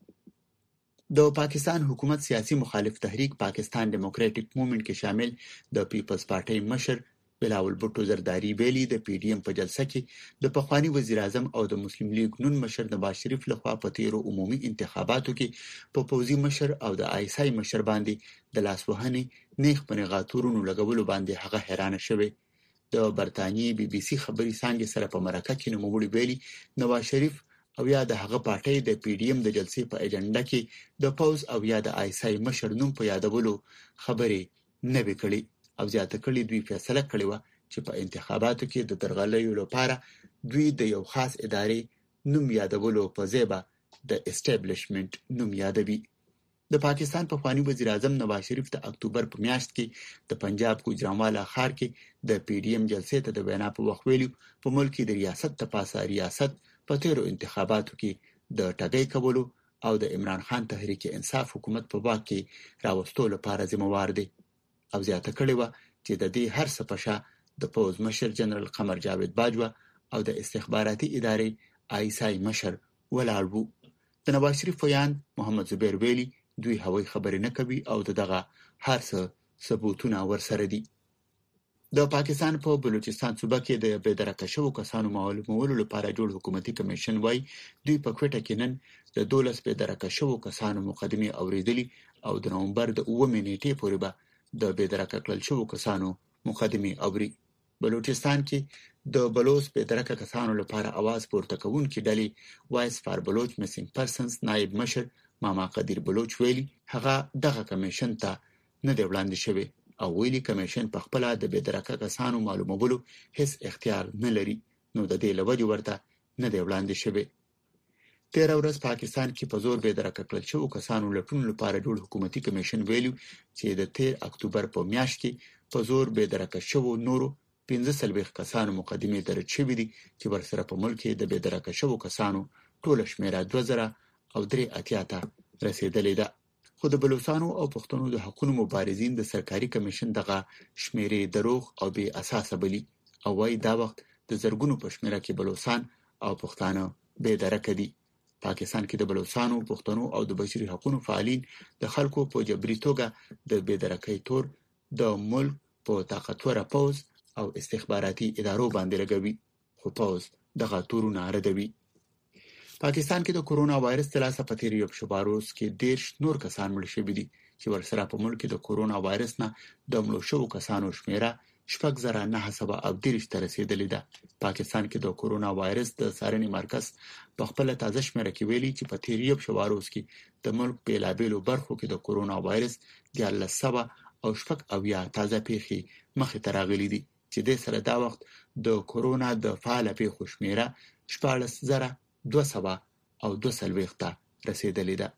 د پاکستان حکومت سیاسي مخالف تحریک پاکستان ډیموکراټک موومېنټ کې شامل د پیپلز پارټي مشر بلاول بوټو زرداری ویلي د پی ډی ایم په جلسه کې د پخوانی وزیر اعظم او د مسلم لیگ نون مشر نواز شریف لخوا په تیرو عمومي انتخاباتو کې په فوزي مشر او د آی اس آی مشر باندې د لاسوهنې نیخ پنغا تورونو لګولو باندې هغه حیرانه شوی. د برتانیې بي بي سي خبري څانګې سره په مرکه کې نوموړي ویلي نواز شریف او یا د هغه پارټي د پی ډی ایم د جلسې په اجنډا کې د پوز او یا د آی اس آی مشر نوم په یادولو خبرې نه وکړي او زیاته کړي دوی فیصله کړې و چې په انتخاباتو کې د درغلیو لپاره دوی د یو خاص ادارې نوم یادولو په ځای به د اسټابلیشمنت نوم یادوي. د پاکستان پخوانی وزیر اعظم نواز شریف د اکتوبر په میاشت کې د پنجاب ګوجرانوالا ښار کې د پی ډی ایم جلسې ته د وینا په وخت ویلي په ملک کې د ریاست ته پاسه ریاست په تیرو انتخاباتو کې د ټاګي کولو او د عمران خان تحریک انصاف حکومت په واک کې راوستو لپاره ذمہوار دي او زیاته کړې و چې د دې هر څه په شا د پوز مشر جنرال قمر جاوید باجوه او د استخباراتي ادارې آی اس آی مشر ولاړ وو. د نواز شریف ویان محمد زبیر ویلي دوی هوای خبرې نه کوي او دغه هر څه ثبوتونه ورسره دي. د پاکستان په بلوچستان صوبه کې د بېدرکه شوو کسانو معلومولو لپاره جوړ حکومتي کمیشن وای دوی په کوټه کې نن د دولس بېدرکه شوو کسانو مقدمه اوریدلي او د نومبر د اوومې نیټې پورې به د بېدرکه کړل شوو کسانو مقدمه اوري. بلوچستان کې د بلوچ بېدرکه کسانو لپاره आवाज پورته کوونکې ډلې وایس فار بلوچ میسینګ پرسنز نائب مشر ماما قدیر بلوچ ویلي هغه دغه کمیشن ته نه دی وړاندې شوی او ویلي کمیشن په خپل د بېدرکه کسانو معلومولو هیڅ اختیار نه لري نو د دې لوجه ورته نه دی وړاندې شوی. تیر ورځ پاکستان کې په زور بېدرکه کړل شوو کسانو لټون لپاره جوړ حکومتي کمیشن ویلو چې د تیر اکتوبر په میاشت کې په زور بېدرکه شوو نورو پنځه سلويخ کسانو مقدمه درج شوې دي چې ورسره په ملک کې د بېدرکه شوو کسانو ټول شمیره دوه زره او درې اتیا ته رسیدلې ده. خو د بلوچستانو او پښتنو د حقوقو مبارزین د سرکاري کمیشن دغه شمیرې دروغ او بې اساسه بلی او وايي دا وخت د زرګونو په شمیره کې بلوچستان او پښتانه بېدرکه دي. پاکستان کې د بلوچستانو پښتنو او د بشري حقوقو فعالین د خلکو په جبري توګه د بېدرکۍ تور د ملک په طاقتور پوز او استخباراتي ادارو باندې لګوي خو پوز دغه تورونه ردوي. پاکستان کې د کورونا وایرس تلاسه په تیر یو شباروس کې دیرش نور کسان مړ شوي دي چې ورسره په ملک کې د کورونا وایرس نه د مړو شوو کسانو شمیره شپږ زره نه سوه او دېرش ته رسیدلې ده. پاکستان کې د کورونا وایرس د څارنې مرکز په خپل تازه شمیره کې ویلي چې په تیر یو شباروس کې د ملک بیلابېلو برخو کې د کورونا وایرس دیارلس سوه او شپږ اویا تازه پیښې مخې ته راغلي دي چې د سره دا وخت د کورونا د فعال پیښو شمیره شپاړس زره دوه سوه او دوه څلوېښت ته رسیدلې ده.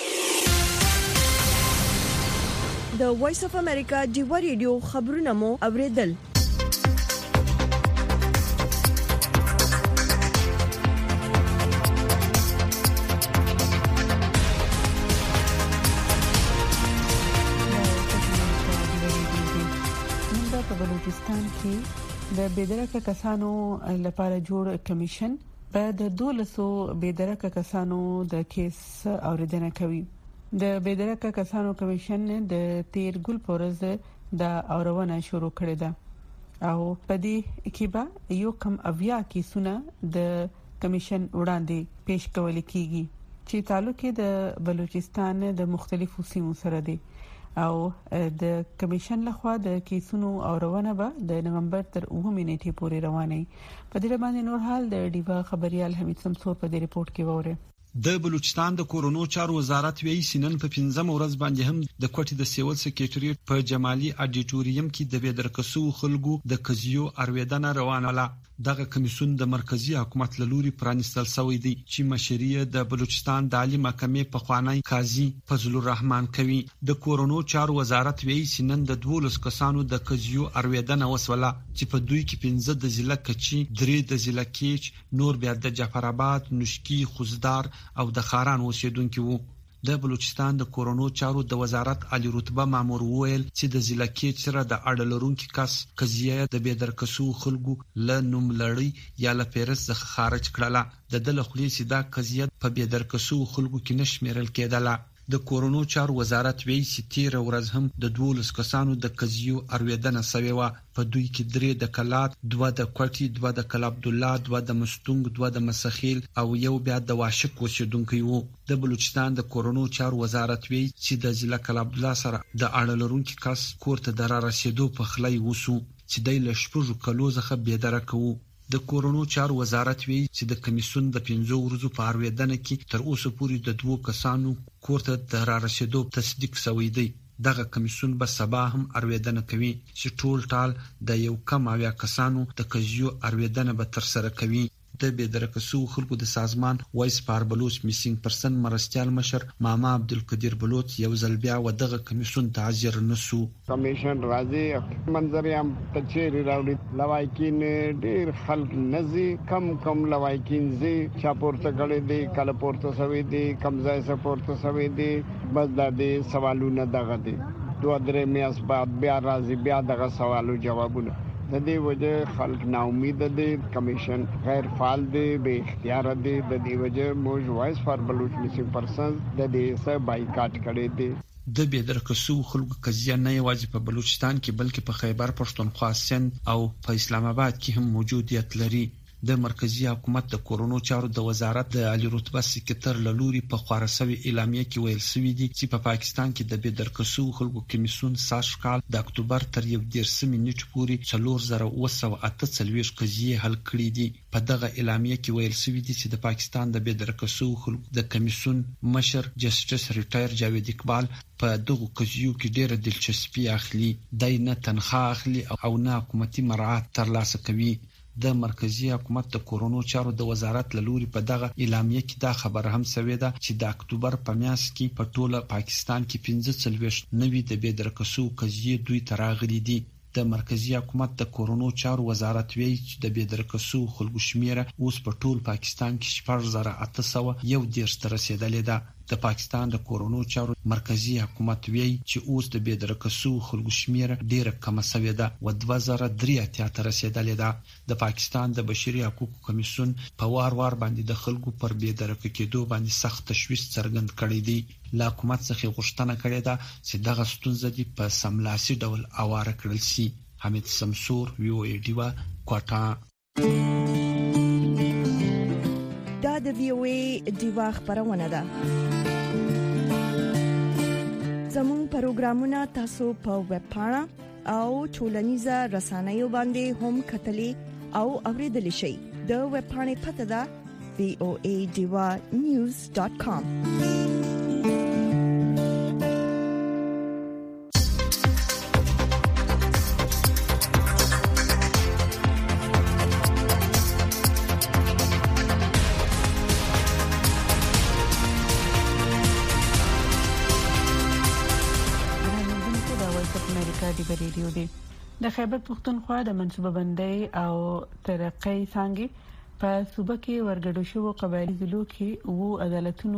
د وایس اف امریکا ډیوا ریډیو خبرونه مو اوریدل. بلوچستان کې د بېدرکه کسانو لپاره جوړ کمیشن په د دولسو بېدرکه کسانو د کیس اوریدنه کوي. د بېدرکه کسانو کمیشن د تیر ګل پورز د اورونه شروع کړی ده او په دې کې به یو کم اویا کیسونه د کمیشن وړاندې پیش کول کیږي چې تعلق د بلوچستان د مختلفو سیمو سره دی او د کمیشن لخوا د کیسونو اورونه به د نومبر تر اوومې نیټې پورې روانه وي. په دې باندې نور حال د ډیوا خبريال حمید سمسور په دې ریپورت کې وره. د بلوچستان د کورونو چارو وزارت ویلي سنن په پنځم ورځ باندې هم د کوټې د سیول سکریټریټ په جمالي اډیټوریم کې د بېدرکسو خلکو د قضیو ارویدنه روانه وه. دغه کمیسیون د مرکزی حکومت له لوري پرانستل شوی دی چې مشري د بلوچستان د عالی محکمې په خوانی قاضي فضل الرحمن کوي. د کورونو چارو وزارت ویلي سنن د دولس کسانو د قضیو ارویدنه وسوله چې په دوی کې پنځه د ضلع کچي، درې د ضلع کیچ، نور بیا د جعفر آباد، نشکی، خوزدار او د خاران اوسیدونکو وو. د بلوچستان د کورونو چارو د وزارت عالی رتبه مامور وویل چې د ضلع کې سره د اړلرونکو کس قضیه د بېدرکسو خلکو له نوم لړۍ یا له پیرس څخه خارج کړله. د دله خلیص دا قضیه په بېدرکسو خلکو کې نشمیرل کېدله. د کورونو چارو وزارت ویلي چې تیر ورځ هم د دولس کسانو د قضیو ارویدنه شوې وه. په دوی کې درې د کلات، دوه د کوټي، دوه د کلا عبدالله، دوه د مستونګ، دوه د مسخیل او یو بیا د واشک اوسیدونکي وو. د بلوچستان د کورونو چارو وزارت ویلي چې د ضلع کلا عبدالله سره د اړلرونکو کس کور ته د را رسیدو په خلی وسو چې د لشپږو کلو څخه بېدرکه وو. د کورونو چارو وزارت ویلي چې د کمیسیون د پنځو ورځو په ارویدنه کې تر اوسه پورې د دوه کسانو کور ته د را رسیدو تصدیق شوی دی. دغه کمیسیون به سبا هم ارویدنه کوي چې ټول ټال د یو کم اویا کسانو د قضیو ارویدنه به تر سره کوي. د بېدرکسو خلکو د سازمان وایس پار بلوچ میسینګ پرسن مرستيال مشر ماما عبدالقدیر بلوچ یو ځل بیا ودغه کمیسون تعذير نسو کمیشن راځي منظر هم تچیر راوړي لوایکین ډیر خلک نزي کم کم لوایکین زی چا پورته کړي دي کله پورته سوي دي کم ځای سپورته سوي دي بس د دې سوالونه دغه دي دوه درې میاس بعد بیا راځي بیا دغه سوالو جوابونه د دې وجه خلک نا امید دي کمیشن غیر فعال دي به اختیار دي د دې وجه موږ وایس فار بلوچ میسینګ پرسن د دې سره بایکاټ کړي دي د بېدرکسو خلکو قضیه نه یوازې په بلوچستان کې بلکې په خیبر پښتونخوا سند او په اسلام آباد کې هم موجودیت لري د مرکزی حکومت د کورونو چارو د وزارت د عالی رتبه سکرټر لوري په خارسوي اعلامیه کې ویل سوي دي چې په پا پاکستان کې د بېدرکسو خلکو کمیسون ساش کال د اکتوبر تر یو دیرشمې نیټې پورې څلور زره اوه سوه اته څلوېښت قضیې حل کړي دي په دغه اعلامیه کې ویل سوي دي چې د پاکستان د بېدرکسو خلکو د کمیسون مشر جسټس ریټایر جاوید اقبال په دغه قضیو کې ډېره دلچسپي اخلي دای نه تنخواه اخلي او نه حکومتي مراعات ترلاسه کوي د مرکزی حکومت د کورونو چارو د وزارت لوري په دغه اعلامیه کې دا خبر هم شوې ده چې د اکتوبر په میاشت کې په ټوله پاکستان کې پنځه څلوېښت نوي د بېدرکسو قضیې دوی تراغلي دي د مرکزی حکومت د کورونو چارو وزارت ویلي چې د بېدرکسو خلکو شمیره اوس په ټول پاکستان کې شپږ زره اته سوه یو دېرش ته رسیدلې ده د پاکستان د کورونو چارو مرکزی حکومت ویلي چې اوس د بېدرکسو خلکو شمیره ډیره کمه شوې ده و دوه زره درې اتیا ته رسیدلې ده د پاکستان د بشري حقوقو کمیسیون په وار وار باندې د خلکو پر بېدرکه کېدو باندې سخت تشویش څرګند کړی دی له حکومت څخه غوښتنه کړې ده چې دغه ستونزه دې په سملاسي ډول اواره کړل شي حمید سمسور وی او ای ډیوا کوټا دا د وی او ای ډیوا خبرونه ده زموږ پروګرامونه تاسو په ویب پاڼه او ټولنیزه رسنیو باندې هم کتلی او اوریدلی شئ د ویب پاڼې پته ده وی او ای ډیوا نیوز ډاٹ کام ریډیو دی د خیبر پښتونخوا د منصوبه بندۍ او ترقۍ څنګه په صوبه کې ورګډو شو قبایلی ضلعو کې وو عدالتونو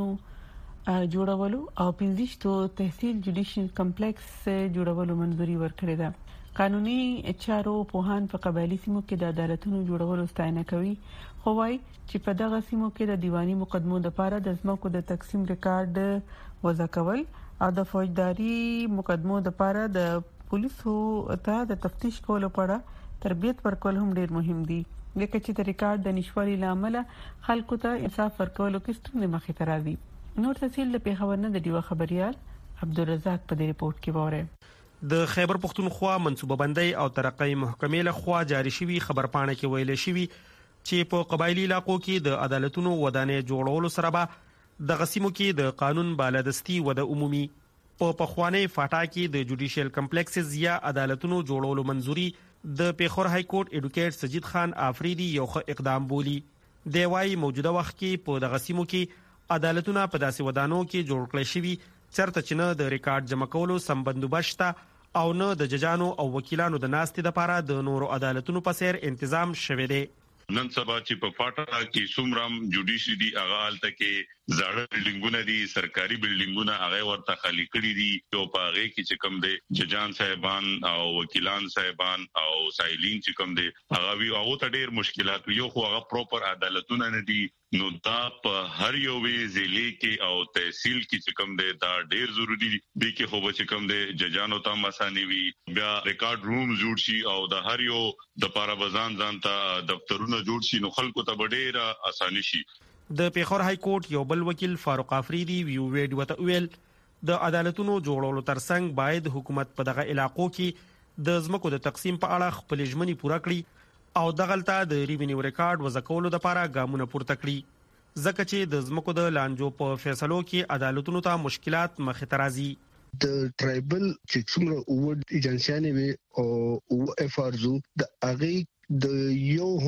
جوړولو او پنځشتو تحصیل جوډیشل کمپلیکس جوړولو منځوري ورکړه ده قانوني چارو پوهان په قبایلی سیمو کې د عدالتونو جوړولو ستاینه کوي خو وايي چې په دغه سیمو کې د دیواني مقدمو لپاره د ځمکو د تقسیم ریکارډ وضع کول او د فوجداري مقدمو لپاره د پولیسو ته د تفتیش کولو لپاره تربیت ورکول هم ډیر مهم دي لکه چې د ریکارډ د نشوالي لامل خلکو ته انصاف ورکولو کې ستونزې مخې ته راځي نور تفصیل له پیښور نه د دیو خبريال عبدالرزاق په دې ریپورت کې وره د خیبر پښتونخوا منصوبه بندۍ او ترقۍ محکمې له خوا جاری شوی خبرپاڼه کې ویل شوی چې په قبایلی علاقو کې د عدالتونو ودانې جوړولو سره به د غسیمو کې د قانون بالادستی و د عمومي په پخوانی فاټا کې د جوډیشل کمپلیکسز یا عدالتونو جوړولو منځوري د پیښور های کورټ ایډوکیټ سجید خان افریدي یو ښه اقدام بولی دی وايي موجوده وخت کې په دغه سیمو کې عدالتونه په داسې ودانو کې جوړ کړل شوي چرته چې نه د ریکارډ جمع کولو سم بندوبست او نه د ججانو او وکیلانو د ناستې لپاره د نورو عدالتونو په څیر تنظیم شوی دی نن سبا چې په پاټا کې څومره جوډیشري هغه حالت کې زړه بلډینګونه دي سرکاري بلډینګونه هغه ورته خالی کړي دي او په هغه کې چې کوم دي ججان صاحبان او وکیلان صاحبان او سایلین چې کوم دي هغه وی او ته ډېر مشکلات یو خو هغه پروپر عدالتونه نه دي نو دا په هر یو وی ضلع کې او تحصیل کې چې کوم دي دا ډېر ضروری دي کې خو چې کوم دي ججانو ته مسانی وی بیا ریکارډ روم جوړ شي او د هر یو د پاره بزان ځانته دفترونه جوړ شي نو خلکو ته ډېر اساني شي د پیښور های کورټ یو بل وکیل فاروق افریدي ویو ویډیو ته ویل د عدالتونو جوړولو ترڅنګ باید حکومت په دغه علاقو کې د ځمکو د تقسیم په اړه خپل ژمنې پوره کړي او دغلطه د ریوینیو ریکارډ وزکولو لپاره ګامونه پورته کړي ځکه چې د ځمکو د لانجو په فیصلو کې عدالتونو ته مشکلات مخې ته راځي د ټرایبل چې څومره اوډ ایجنسیانه وي او او اف ار زو د اغه د یو هم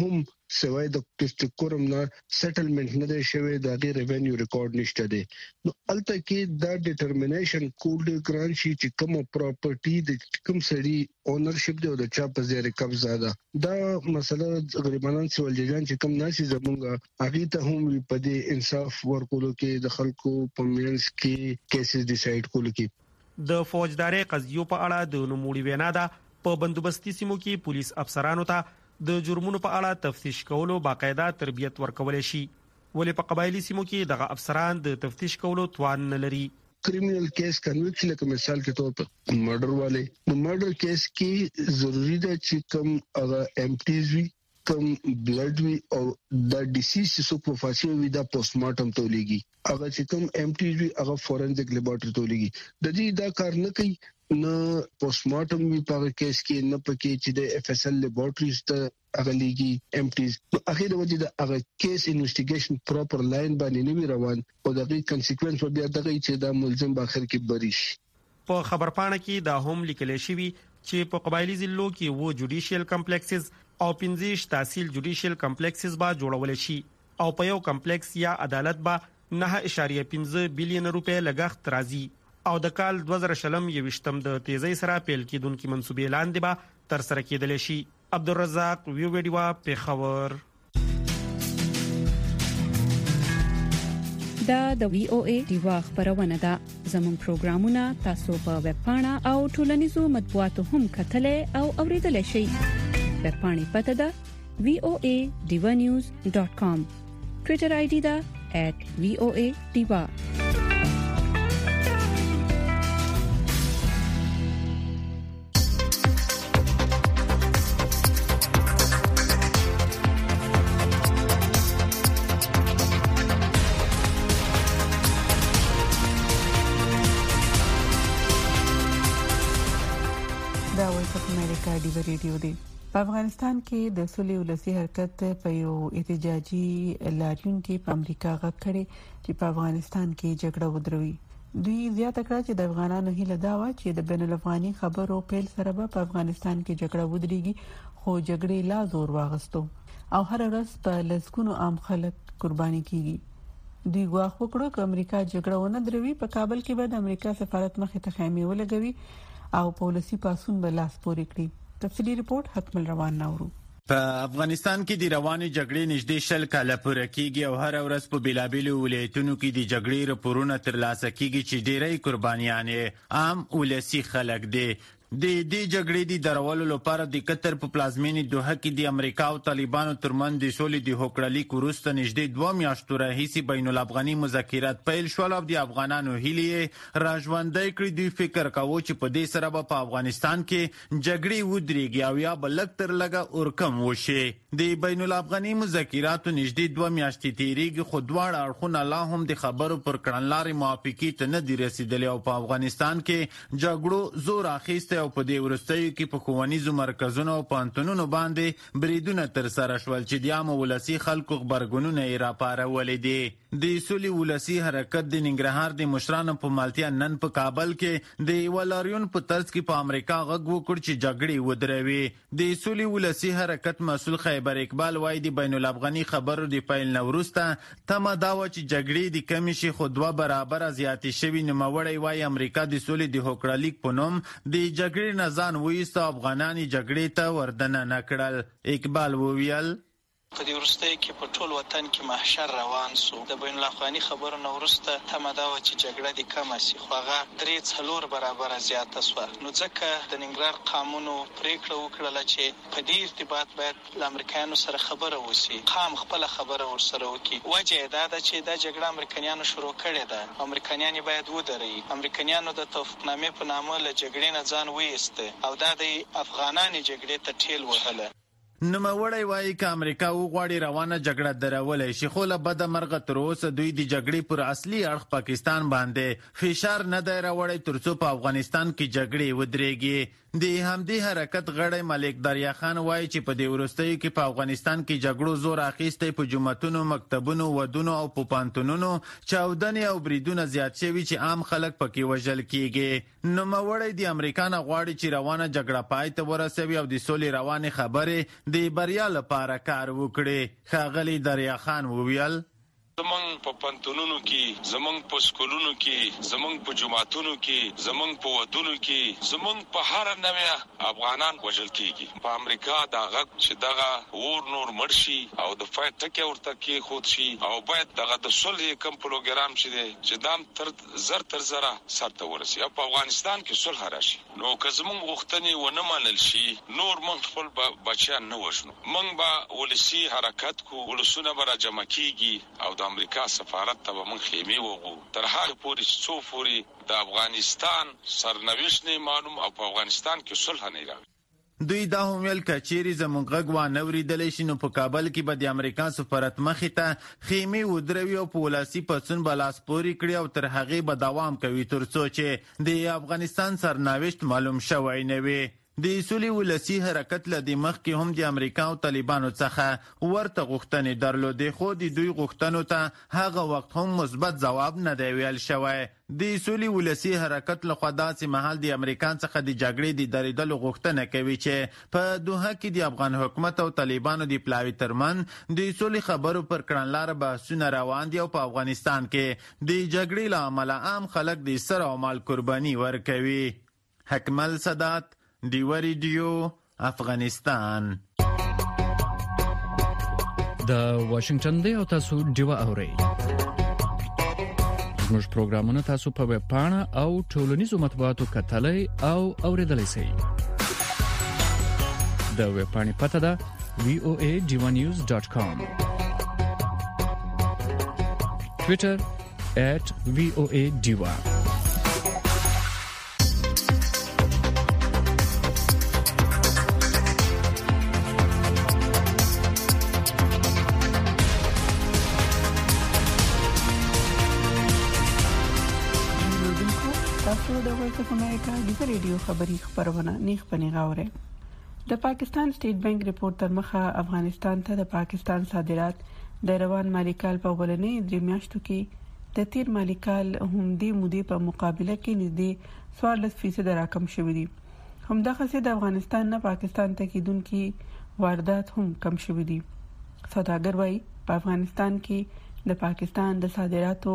سوای د ټیسټکورم نه سیټلمنٹ نه دی شوی د غیر ریونیو ریکارډ نشته دی نو الته کې دا ډیټرمینیشن کول ګران شي چې کوم پراپرټي د کوم سړي اونرشپ دی او د چا په ځای قبضه ده دا مسله غریبانان سیول ججان چې کوم ناشي زمونږه هغه ته هم په دې انصاف ورکولو کې د خلکو په مینس کې کیسز ډیسایډ کولو کې د فوجداري قضیو په اړه د نوموړي وینا ده په بندوبستي سیمو کې پولیس افسرانو ته د جرمونو په اړه تفتیش کولو باقاعده تربیت ورکول شي ولې په قبایلی سیمو کې دغه افسران د تفتیش کولو توان نه لري کرمینل کیس کنویکشن لکه مثال کې طور پر مرډر والے نو مرډر کیس کې ضروری ده چې کوم هغه امپټیز وي کوم بلډ وي او د ډیسیز سو پروفاسیو وي دا پوسټ مارټم تولیږي هغه چې کوم امپټیز وي هغه فورنزیک لیبارټری تولیږي د دې دا کار نه کوي نه پوسټ مارټم وی په کیس کې نه پکې چې د اف اس ال لیبارټریز ته اغلیږي امپټیز نو اخر وجه د هغه کیس انویسټیګیشن پراپر لاین باندې نه روان او دغه کانسیکوئنس بیا دغه چې دا ملزم په اخر کې بریش په خبرپاڼه کې دا هم لیکل شوی چې په قبایلی ضلعو کې وو جوډیشل کمپلیکسز او پنځه تحصیل جوډیشل کمپلیکسز با جوړول شي او په یو کمپلیکس یا عدالت با نه اشاریه پنځه بلین روپے لګښت راځي او د کال دوه زره شلم یوشتم د تیزی سره پیل کېدونکو منسوبې لاندې به تر سره کېدل شي عبدالرزاق ویو ویډیو پیښور دا د وی او ای دیوا خبرونه ده زموږ پروګرامونه تاسو په ویب پاڼه او ټولنیزو مطبوعاتو هم کتلې او اوریدلای شئ ویب پاڼې پته ده وی او ای دیوا نیوز ډاٹ کام ټوئیټر آی ډي ده ایٹ وی او ای دیوا دی ریډیو دی په افغانستان کې د سولې ولسی حرکت په یو احتجاجي لاریون کې په امریکا غږ کړي چې په افغانستان کې جګړه ودروي دوی زیاته کړه چې د افغانانو هیله دا و چې د بین الافغاني خبرو پیل سره په افغانستان کې جګړه ودرېږي خو جګړې لا زور واغستو او هر ورځ په لسګونو عام خلک قرباني کیږي دوی غواخ وکړو چې امریکا جګړه ونه دروي په کابل کې به د امریکا سفارت مخې ته خیمه ولګوي او پالیسي پاسون به لاس پورې کړی تفصیلی ریپورت حکمل روان ناورو په افغانستان کې د رواني جګړې نږدې شل کاله پوره کیږي او هر ورځ په بیلابیلو ولایتونو کې د جګړې راپورونه ترلاسه کیږي چې ډېری قربانیان عام ولسی خلک دي د دې جګړې د درولو لپاره د قطر په پلازمینې دوحه کې د امریکا او طالبانو ترمنځ د سولې د هوکړلیک وروسته نږدې دوه میاشتو راهیسې بین الافغاني مذاکرات پیل شول او د افغانانو هیلې راژوندۍ کړې دوی فکر کاوه چې په دې سره به په افغانستان کې جګړې ودرېږي او یا به لږ تر لږه اورکم وشي د بین الافغاني مذاکراتو نږدې دوه میاشتې تیریږي خو دواړه اړخونه لا هم د خبرو پر کړنلارې موافقې ته نه دي رسیدلي او په افغانستان کې جګړو زور اخیستی او په دې وروستیو کې په ښوونیزو مرکزونو او پوهنتونونو باندې بریدونه ترسره شول چې د عامو ولسي خلکو غبرګونونه یې راپارولي دي د سولې ولسي حرکت د ننګرهار د مشرانو په مالتیا نن په کابل کې د یوه لاریون په طرز کې په امریکا غږ وکړ چې جګړې ودروي د سولې ولسي حرکت مسؤل خیبر اقبال وایي د بین الافغاني خبرو د پیل نه وروسته تمه دا وه چې جګړې د کمې شي خو دوه برابره زیاتې شوي نوموړی وایي امریکا د سولې د هوکړلیک په نوم د جګړې نه ځان وایسته افغانان جګړې ته وردننه نه کړل اقبال وویل په دې وروستیو کې په ټول وطن کې محشر روان سو د بین الافغاني خبرو نه وروسته تمه دا وه چې جګړه دې کمه سي خو هغه درې څلور برابره زیاته سوه نو ځکه د ننګرهار قامونو پرېکړه وکړله چې په دې ارتباط باید له امریکایانو سره خبره وسي قام خپله خبره ورسره وکړي وجه یې دا ده چې دا جګړه امریکایانو شروع کړې ده امریکایان یې باید ودروي امریکایانو د توافقنامې په نامه له جګړې نه ځان وایسته او دا د افغانانو جګړې ته ټیل وهله نوموړی وایي که امریکا وغواړي روانه جګړه درولی شي خو له بده مرغه تر اوسه دوی د جګړې پر اصلي اړخ پاکستان باندې فشار نه دی راوړی تر څو په افغانستان کې جګړې ودرېږي د همدې حرکت غړی ملک دریا خان وایي چې په دې وروستیو کې په افغانستان کې جګړو زور اخیستی په جوماتونو مکتبونو ودونو او په پوهنتونونو چاودنې او بریدونه زیات شوي چې عام خلک پکې وژل کیږي نوموړی د امریکا نه غواړي چې روانه جګړه پای ته ورسوي او د سولې روانې خبرې د بریا لپاره کار وکړي. ښاغلي دریا خان وویل زمنګ په پنتونونو کې، زمنګ په سکولونو کې، زمنګ په جماعتونو کې، زمنګ په ودونو کې، زمنګ په هر نوې افغانان وژل کیږي. په امریکا دا غږ چې دغه ور نور مرشي او د فایټ ټکی ورته کې خود شي او باید دغه د صلح کوم پروګرام چې دی چې دام تر زر تر زره سرته ورسي او په افغانستان کې صلح راشي. نو که زمنګ غوښتنې ونه منل شي نور من خپل بچیان نه وژنو. من به ولسی حرکت کو، ولسونه به را جمع کیږي او د امریکا سفارت ته به من خیمه وغو تر هغه پورې څو پورې د افغانستان سرنوشت نه معلوم او په افغانستان کې صلح نه راغلی. دوی دا هم ویل که چیرې زموږ غږ وانه اورېدلی شي نو په کابل کې به د امریکا سفارت مخې ته خیمې ودروي او په ولسي پاڅون به لاس پورې کړي او تر هغې به دوام کوي تر څو چې د افغانستان سرنوشت معلوم شوی نه وي. د سولې ولسي حرکت له دې مخکې هم د امریکا او طالبانو څخه ورته غوښتنې درلودې خو د دوی غوښتنو ته هغه وخت هم مثبت ځواب نه دی ویل شوی. د سولې ولسي حرکت لخوا داسې مهال د امریکا څخه د جګړې د درېدلو غوښتنه کوي چې په دوحه کې د افغان حکومت او طالبانو د پلاوي ترمنځ د سولې خبرو پر کړنلاره بحثونه روان دي او په افغانستان کې د جګړې له امله عام خلک د سر او مال قرباني ورکوي. حکمل سادات، دیو ریډیو، افغانستان. د واشنگټن دی او تاسو دیو اورئ. زموږ پروګرامونه تاسو په ویب پاڼه او ټولنیزو مطبوعاتو کتلای او اوریدلای شئ. د ویب پاڼې پته ده وی او ای ډیوا نیوز ډاټ کام. ټوئیټر ایٹ وی او ای ډیوا. د امریکا د ریډیو خبري خبرونه نیخ پنی غاوره. د پاکستان سټیټ بانک ریپورت تر مخه افغانستان ته د پاکستان صادرات د روان مالی کال په ولنې درې میاشتو کې د تیر مالی کال همدې مودې په مقابله کې نږدې څوارلس فیصد راکم شوی دی. همدغه څه د افغانستان نه پاکستان ته کیدونکو واردات هم کم شوی دي. سوداګر وايي په افغانستان کې د پاکستان د صادراتو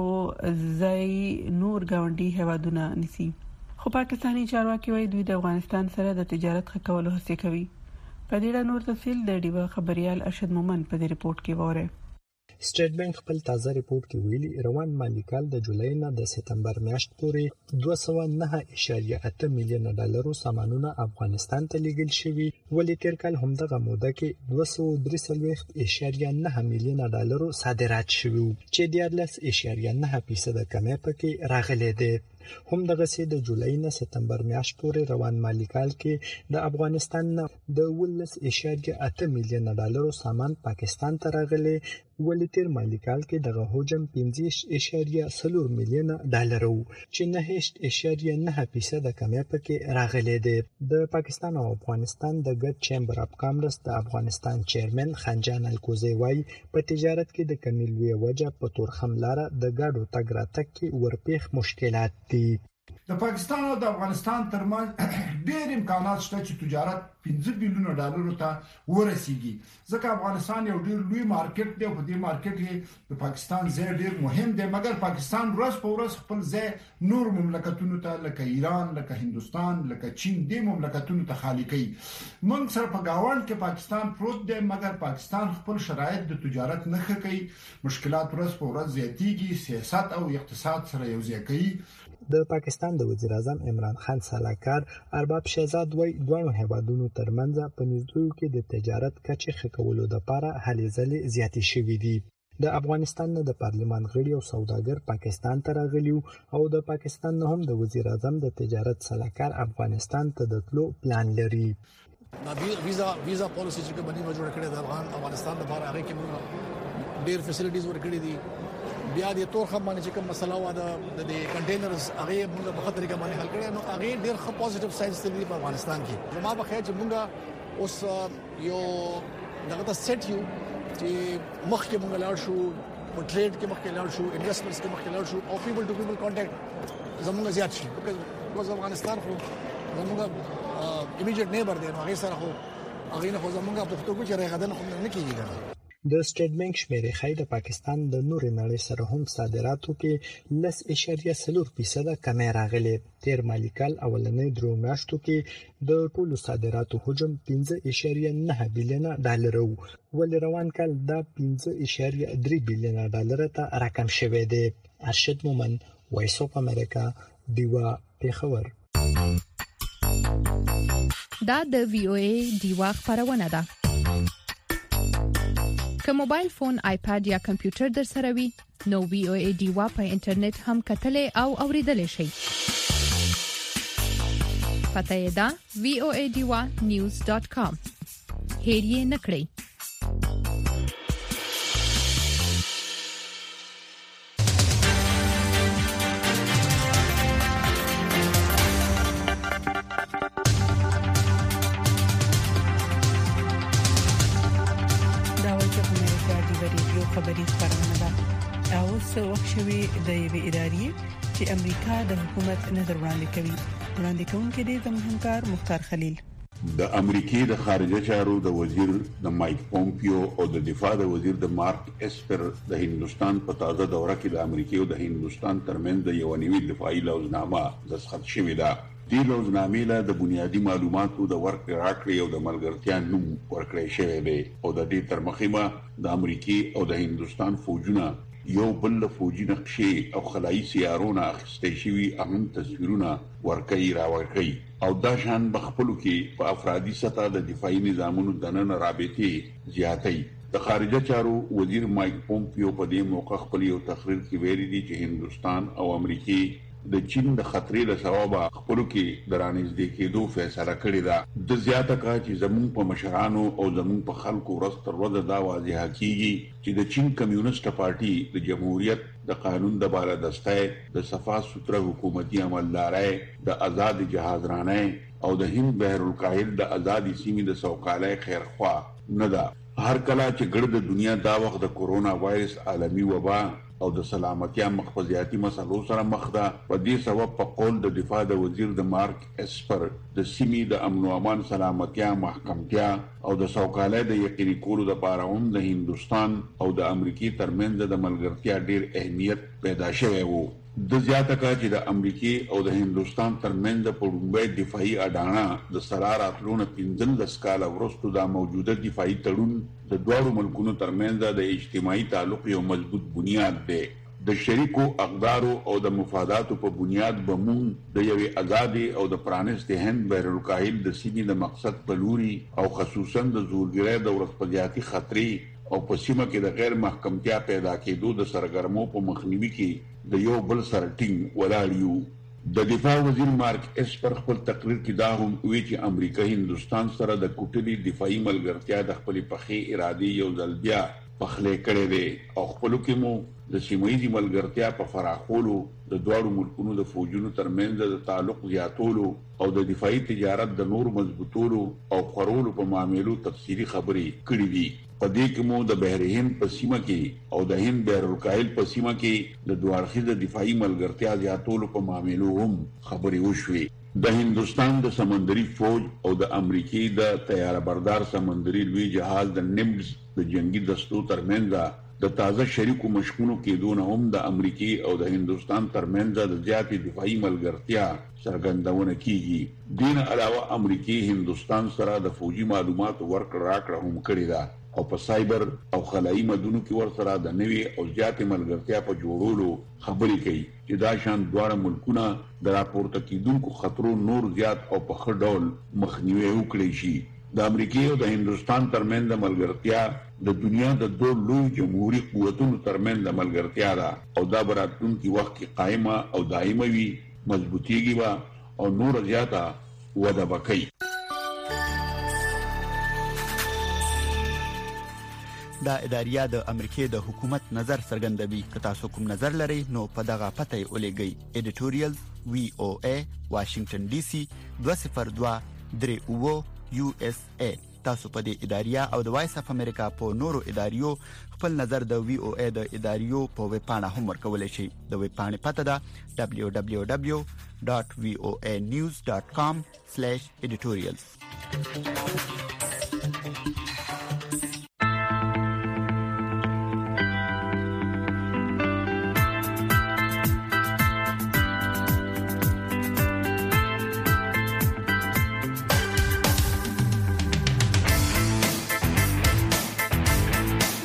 ځای نور گاونډي هیوادونه نسی. خو پاکستانی چارواکي وايي دوی د افغانستان سره د تجارت ښه کولو هڅه کوي. په دې اړه نور تفصیل د ډیوه خبريال ارشد مومن په دې ریپورت کې وره. سټیټ بانک خپل تازه ریپورت کې ویلي روان مالی کال د جولای نه د سپتمبر میاشت پورې دوه سوه نه اعشاریه اته میلیون ډالرو سامانونه افغانستان ته لیږل شوي ولې تیر کال همدغه موده کې دوه سوه درې څلوېښت اعشاریه نه میلیون ډالرو صادرات شوي چې دیارلس اعشاریه نه فیصد کمی پکې راغلي دي. هم دغه سي د جولای نه سپتمبر میاشت پورې روان مالی کال کې د افغانستان نه د ولس اعشاریه اته میلیون ډالرو سامان پاکستان ته راغلي ولې تیر مالی کال کې دغه حجم پنځه اعشاریه څلور میلیون ډالر وو چې نه اعشاریه نه فیصد کمی پکې راغلي دي. د پاکستان او افغانستان د ګډ چیمبر اف کامرس د افغانستان چیرمن خنجان الکوزی وايي په تجارت کې د کمیلوي وجه په تورخم لاره د ګاډو تګ راتګ کې ورپېخ مشکلات دي. د پاکستان او د افغانستان ترمنځ ډېر امکانات شته چې تجارت پنځه بلیون ډالرو ته ورسیږي ځکه افغانستان یو ډېر لوی مارکیټ دی او په دې مارکیټ کې د پاکستان ځای ډېر مهم دی مګر پاکستان ورځ په ورځ خپل ځای نور مملکتونو ته لکه ایران لکه هندستان لکه چین د مملکتونو ته خالي کوي. موږ سره په گاوند کې پاکستان پروت دی مګر پاکستان خپل شرایط د تجارت نه ښه کوي. مشکلات ورځ په ورځ زیاتېږي. سیاست او اقتصاد سره یو ځای کوي. د پاکستان د وزیر اعظم عمران خان سلاکار ارباب شهزاد وای دوه هیوادونو ترمنځ په نږدې کې د تجارت کچې ښه کولو لپاره هلې ځلې زیاتې شوې دي. د افغانستان د پارلمان غړي او سوداګر پاکستان ته راغلي او د پاکستان نه هم د وزیر اعظم د تجارت سلاکار افغانستان ته د تلو پلان لري. ویزا ویزا پالیسی چې کومه نیمه جوړ کړې د افغان افغانستان لپاره هغه کې موږ ډېر فیسیلیټیز ورکړې دي. بیا د تور خم باندې چې کوم مسله و د د کنټینرز هغه موږ په خطر کې باندې حل کړی نو هغه ډېر ښه پوزټیو ساينس دی په افغانستان کې. زما په خیال چې موږ اوس یو دغه د سیټ یو چې مخکې موږ لاړ شو په ټریډ کې مخکې لاړ شو انویسټمنټس کې مخکې لاړ شو او پیپل ټو پیپل کانټیکټ زموږ زیات شي. بکه افغانستان خو زموږ ایمیډیټ نیبر دی نو هغه سره خو هغه نه خو زمونږه پښتو کې راغدن خو نه کیږي کنه. د سټیټ بانک شمیرې ښایي د پاکستان د نورې نړۍ سره هم صادراتو کې لس اعشاریه څلور فیصده کمې راغلي. تیر مالي کال اولنۍ درو میاشتو کې د ټولو صادراتو حجم پنځه اعشاریه نه بلیونه ډالر وو، ولې روان کال دا پنځه اعشاریه درې بلیونه ډالر ته راکم شوی دی. ارشد مومن، وایس اف امریکا، دیوا پیښور. دا د وی او ای دیوا خبرونه ده. که موبایل فون، آیپاد یا کمپیوټر در سره وي نو وی او ای دیوا په انټرنیټ هم کتلې او اوریدلې شي. پته یې ده وی او ای دیوا نیوز ډاټ کام. هیر یې نکړئ. خبري خبرونه ده او څو وخت شوي د یوې ادارې چې امریکا د حکومت نظر وړاندې کوي. وړاندې کوونکی دی زموږ همکار مختار خلیل. د امریکای د خارجه چارو د وزیر د مایک پومپیو او د دفاع د وزیر د مارک اسپر د هندستان په تازه دوره کې د امریکای او د هندستان ترمنځ د یو نوي دفاعي لوزنامه دستخط شوې ده. دې لوزنامې له د بنیادی معلوماتو د ورکړې راکړې او د ملګرتیا نوم ورکړی شوی دی او د دې تر مخه د امریکای او د هندستان فوجونه یو بل فوجي نقشې او خلایي سیارونه اخیستې شوي اهم تصویرونه ورکړي راوړي او دا شان بخپلو کې په افرادي سطح د دفاعي نظامونو دننه رابطې زیاتې. د خارجه چارو وزیر مایک پومپیو په دې موقع خپل یو تقریر کې ویلي دی چې هندستان او امریکای د چین د خطرې له سببه خپلو کې د رانږدې کېدو فیصله کړې ده. د زیاته کړه چې زموږ په مشرانو او زموږ په خلکو ورځ تر ورځې دا واضحه کیږي چې د چین کمیونست پارټي د جمهوریت د قانون د بالادستۍ د صفا سوتره حکومتي عملدارۍ د آزاد جهازرانۍ او د هند بحر الکاهل د آزادي سیمې د سوکالۍ خیرخوا نه ده. هر کله چې ګرد د دنیا دا وخت د کورونا وایرس عالمي وبا او د سلامتیا مخفضیاتی مسلو سره مخ ده. په دې سبب په قول د دفاع د وزیر د مارک اسپر د سیمې د امن او امان، سلامتیا، محکمتیا او د سوکالۍ د یقیني کولو لپاره هم د هندستان او د امریکای ترمنځ د ملګرتیا ډیر اهمیت پیدا شوی وو. د زیاته کړه چې د امریکای او د هندستان ترمنځ په لومړي دفاعي اډانه د سرار اتلونه پنځلس کاله وروسته د موجوده دفاعي تړون د دوه ملکونو ترمنځ د اجتماعي تعلق یو مضبوط بنیاد دی. د شریکو اقدارو او د مفاداتو په بنیاد به موږ د یوې ازادي او د پرانیستې هند بحر الکاهل د سیمې د مقصد په لوري او خصوصا د زورګرۍ د ورسپدیاتي خطرې او په سیمه کې د غیر محکمتیا پیدا کېدو د سرګرمو په مخنیوي کې د یو بل سره ټینګ ولاړ یو. د دفاع وزیر مارک اسپر خپل تقریر کې دا هم وی چې امریکا هندستان سره د کوټلي دفاعي ملګرتیا د خپل پخې ارادي یو ځل بیا پخلې کړې ده او خپل کې مو د سیمایي ملګرتیا په فراخولو د دوه ملکونو د فوجونو ترمنځ د تعلق زیاتولو او د دفاعي تجارت د نور مضبوطولو او خورولو په معاملو تفصیلی خبرې کړې دي. په دې کې مو د بحر هند په سیمه کې او د هند بحر الکاهل په سیمه کې د دوه اړخیزه دفاعي ملګرتیا زیاتولو په معاملو هم خبرې وشوې. د هندستان د سمندري فوج او د امریکای د طیاره بردار سمندري لوی جهاز د نیمز د جنگي دستو ترمنځ د تازه شریکو مشکونو کېدو نه هم د امریکای او د هندستان ترمنځ د زیاتې دفاعي ملګرتیا څرګندونه کیږي. دین علاوه امریکای هندستان سره د فوجي معلوماتو ورکړه راکړه هم کړې ده او په سایبر او خلایي مدونو کې ورسره د نوي او زیاتې ملګرتیا په جوړولو خبرې کوي چې دا شان دواړه ملکونه د راپورته کېدونکو خطرو نور زیات او په ښه ډول مخنیوي وکړي شي. د امریکای او د هندستان ترمنځ د ملګرتیا د دنیا د دوه لوی جمهوریت قوتونو ترمنځ د ملګرتیا ده او دا براتونکي وخت کې قائمه او دایمه وي، مضبوطیږي او نور زیاته وده وکړي. دا اداریه د امریکای د حکومت نظر څرګندوي. که تاسو کوم نظر لرئ نو په دغه پته یې ولېږئ. ایډیټوریال وی او ای واشنگټن ډي سي دوه صفر دوه درې اوه یو اس ای. تاسو په دې اداریه او د وایس اف امریکا په نورو اداریو خپل نظر د وی او ای د اداریو په ویب پاڼه هم ورکولای شئ. د ویب پاڼې پته ده دبليو دبليو دبليو ډاټ وی او ای نیوز ډاټ کام سلیش ایډیټوریالز.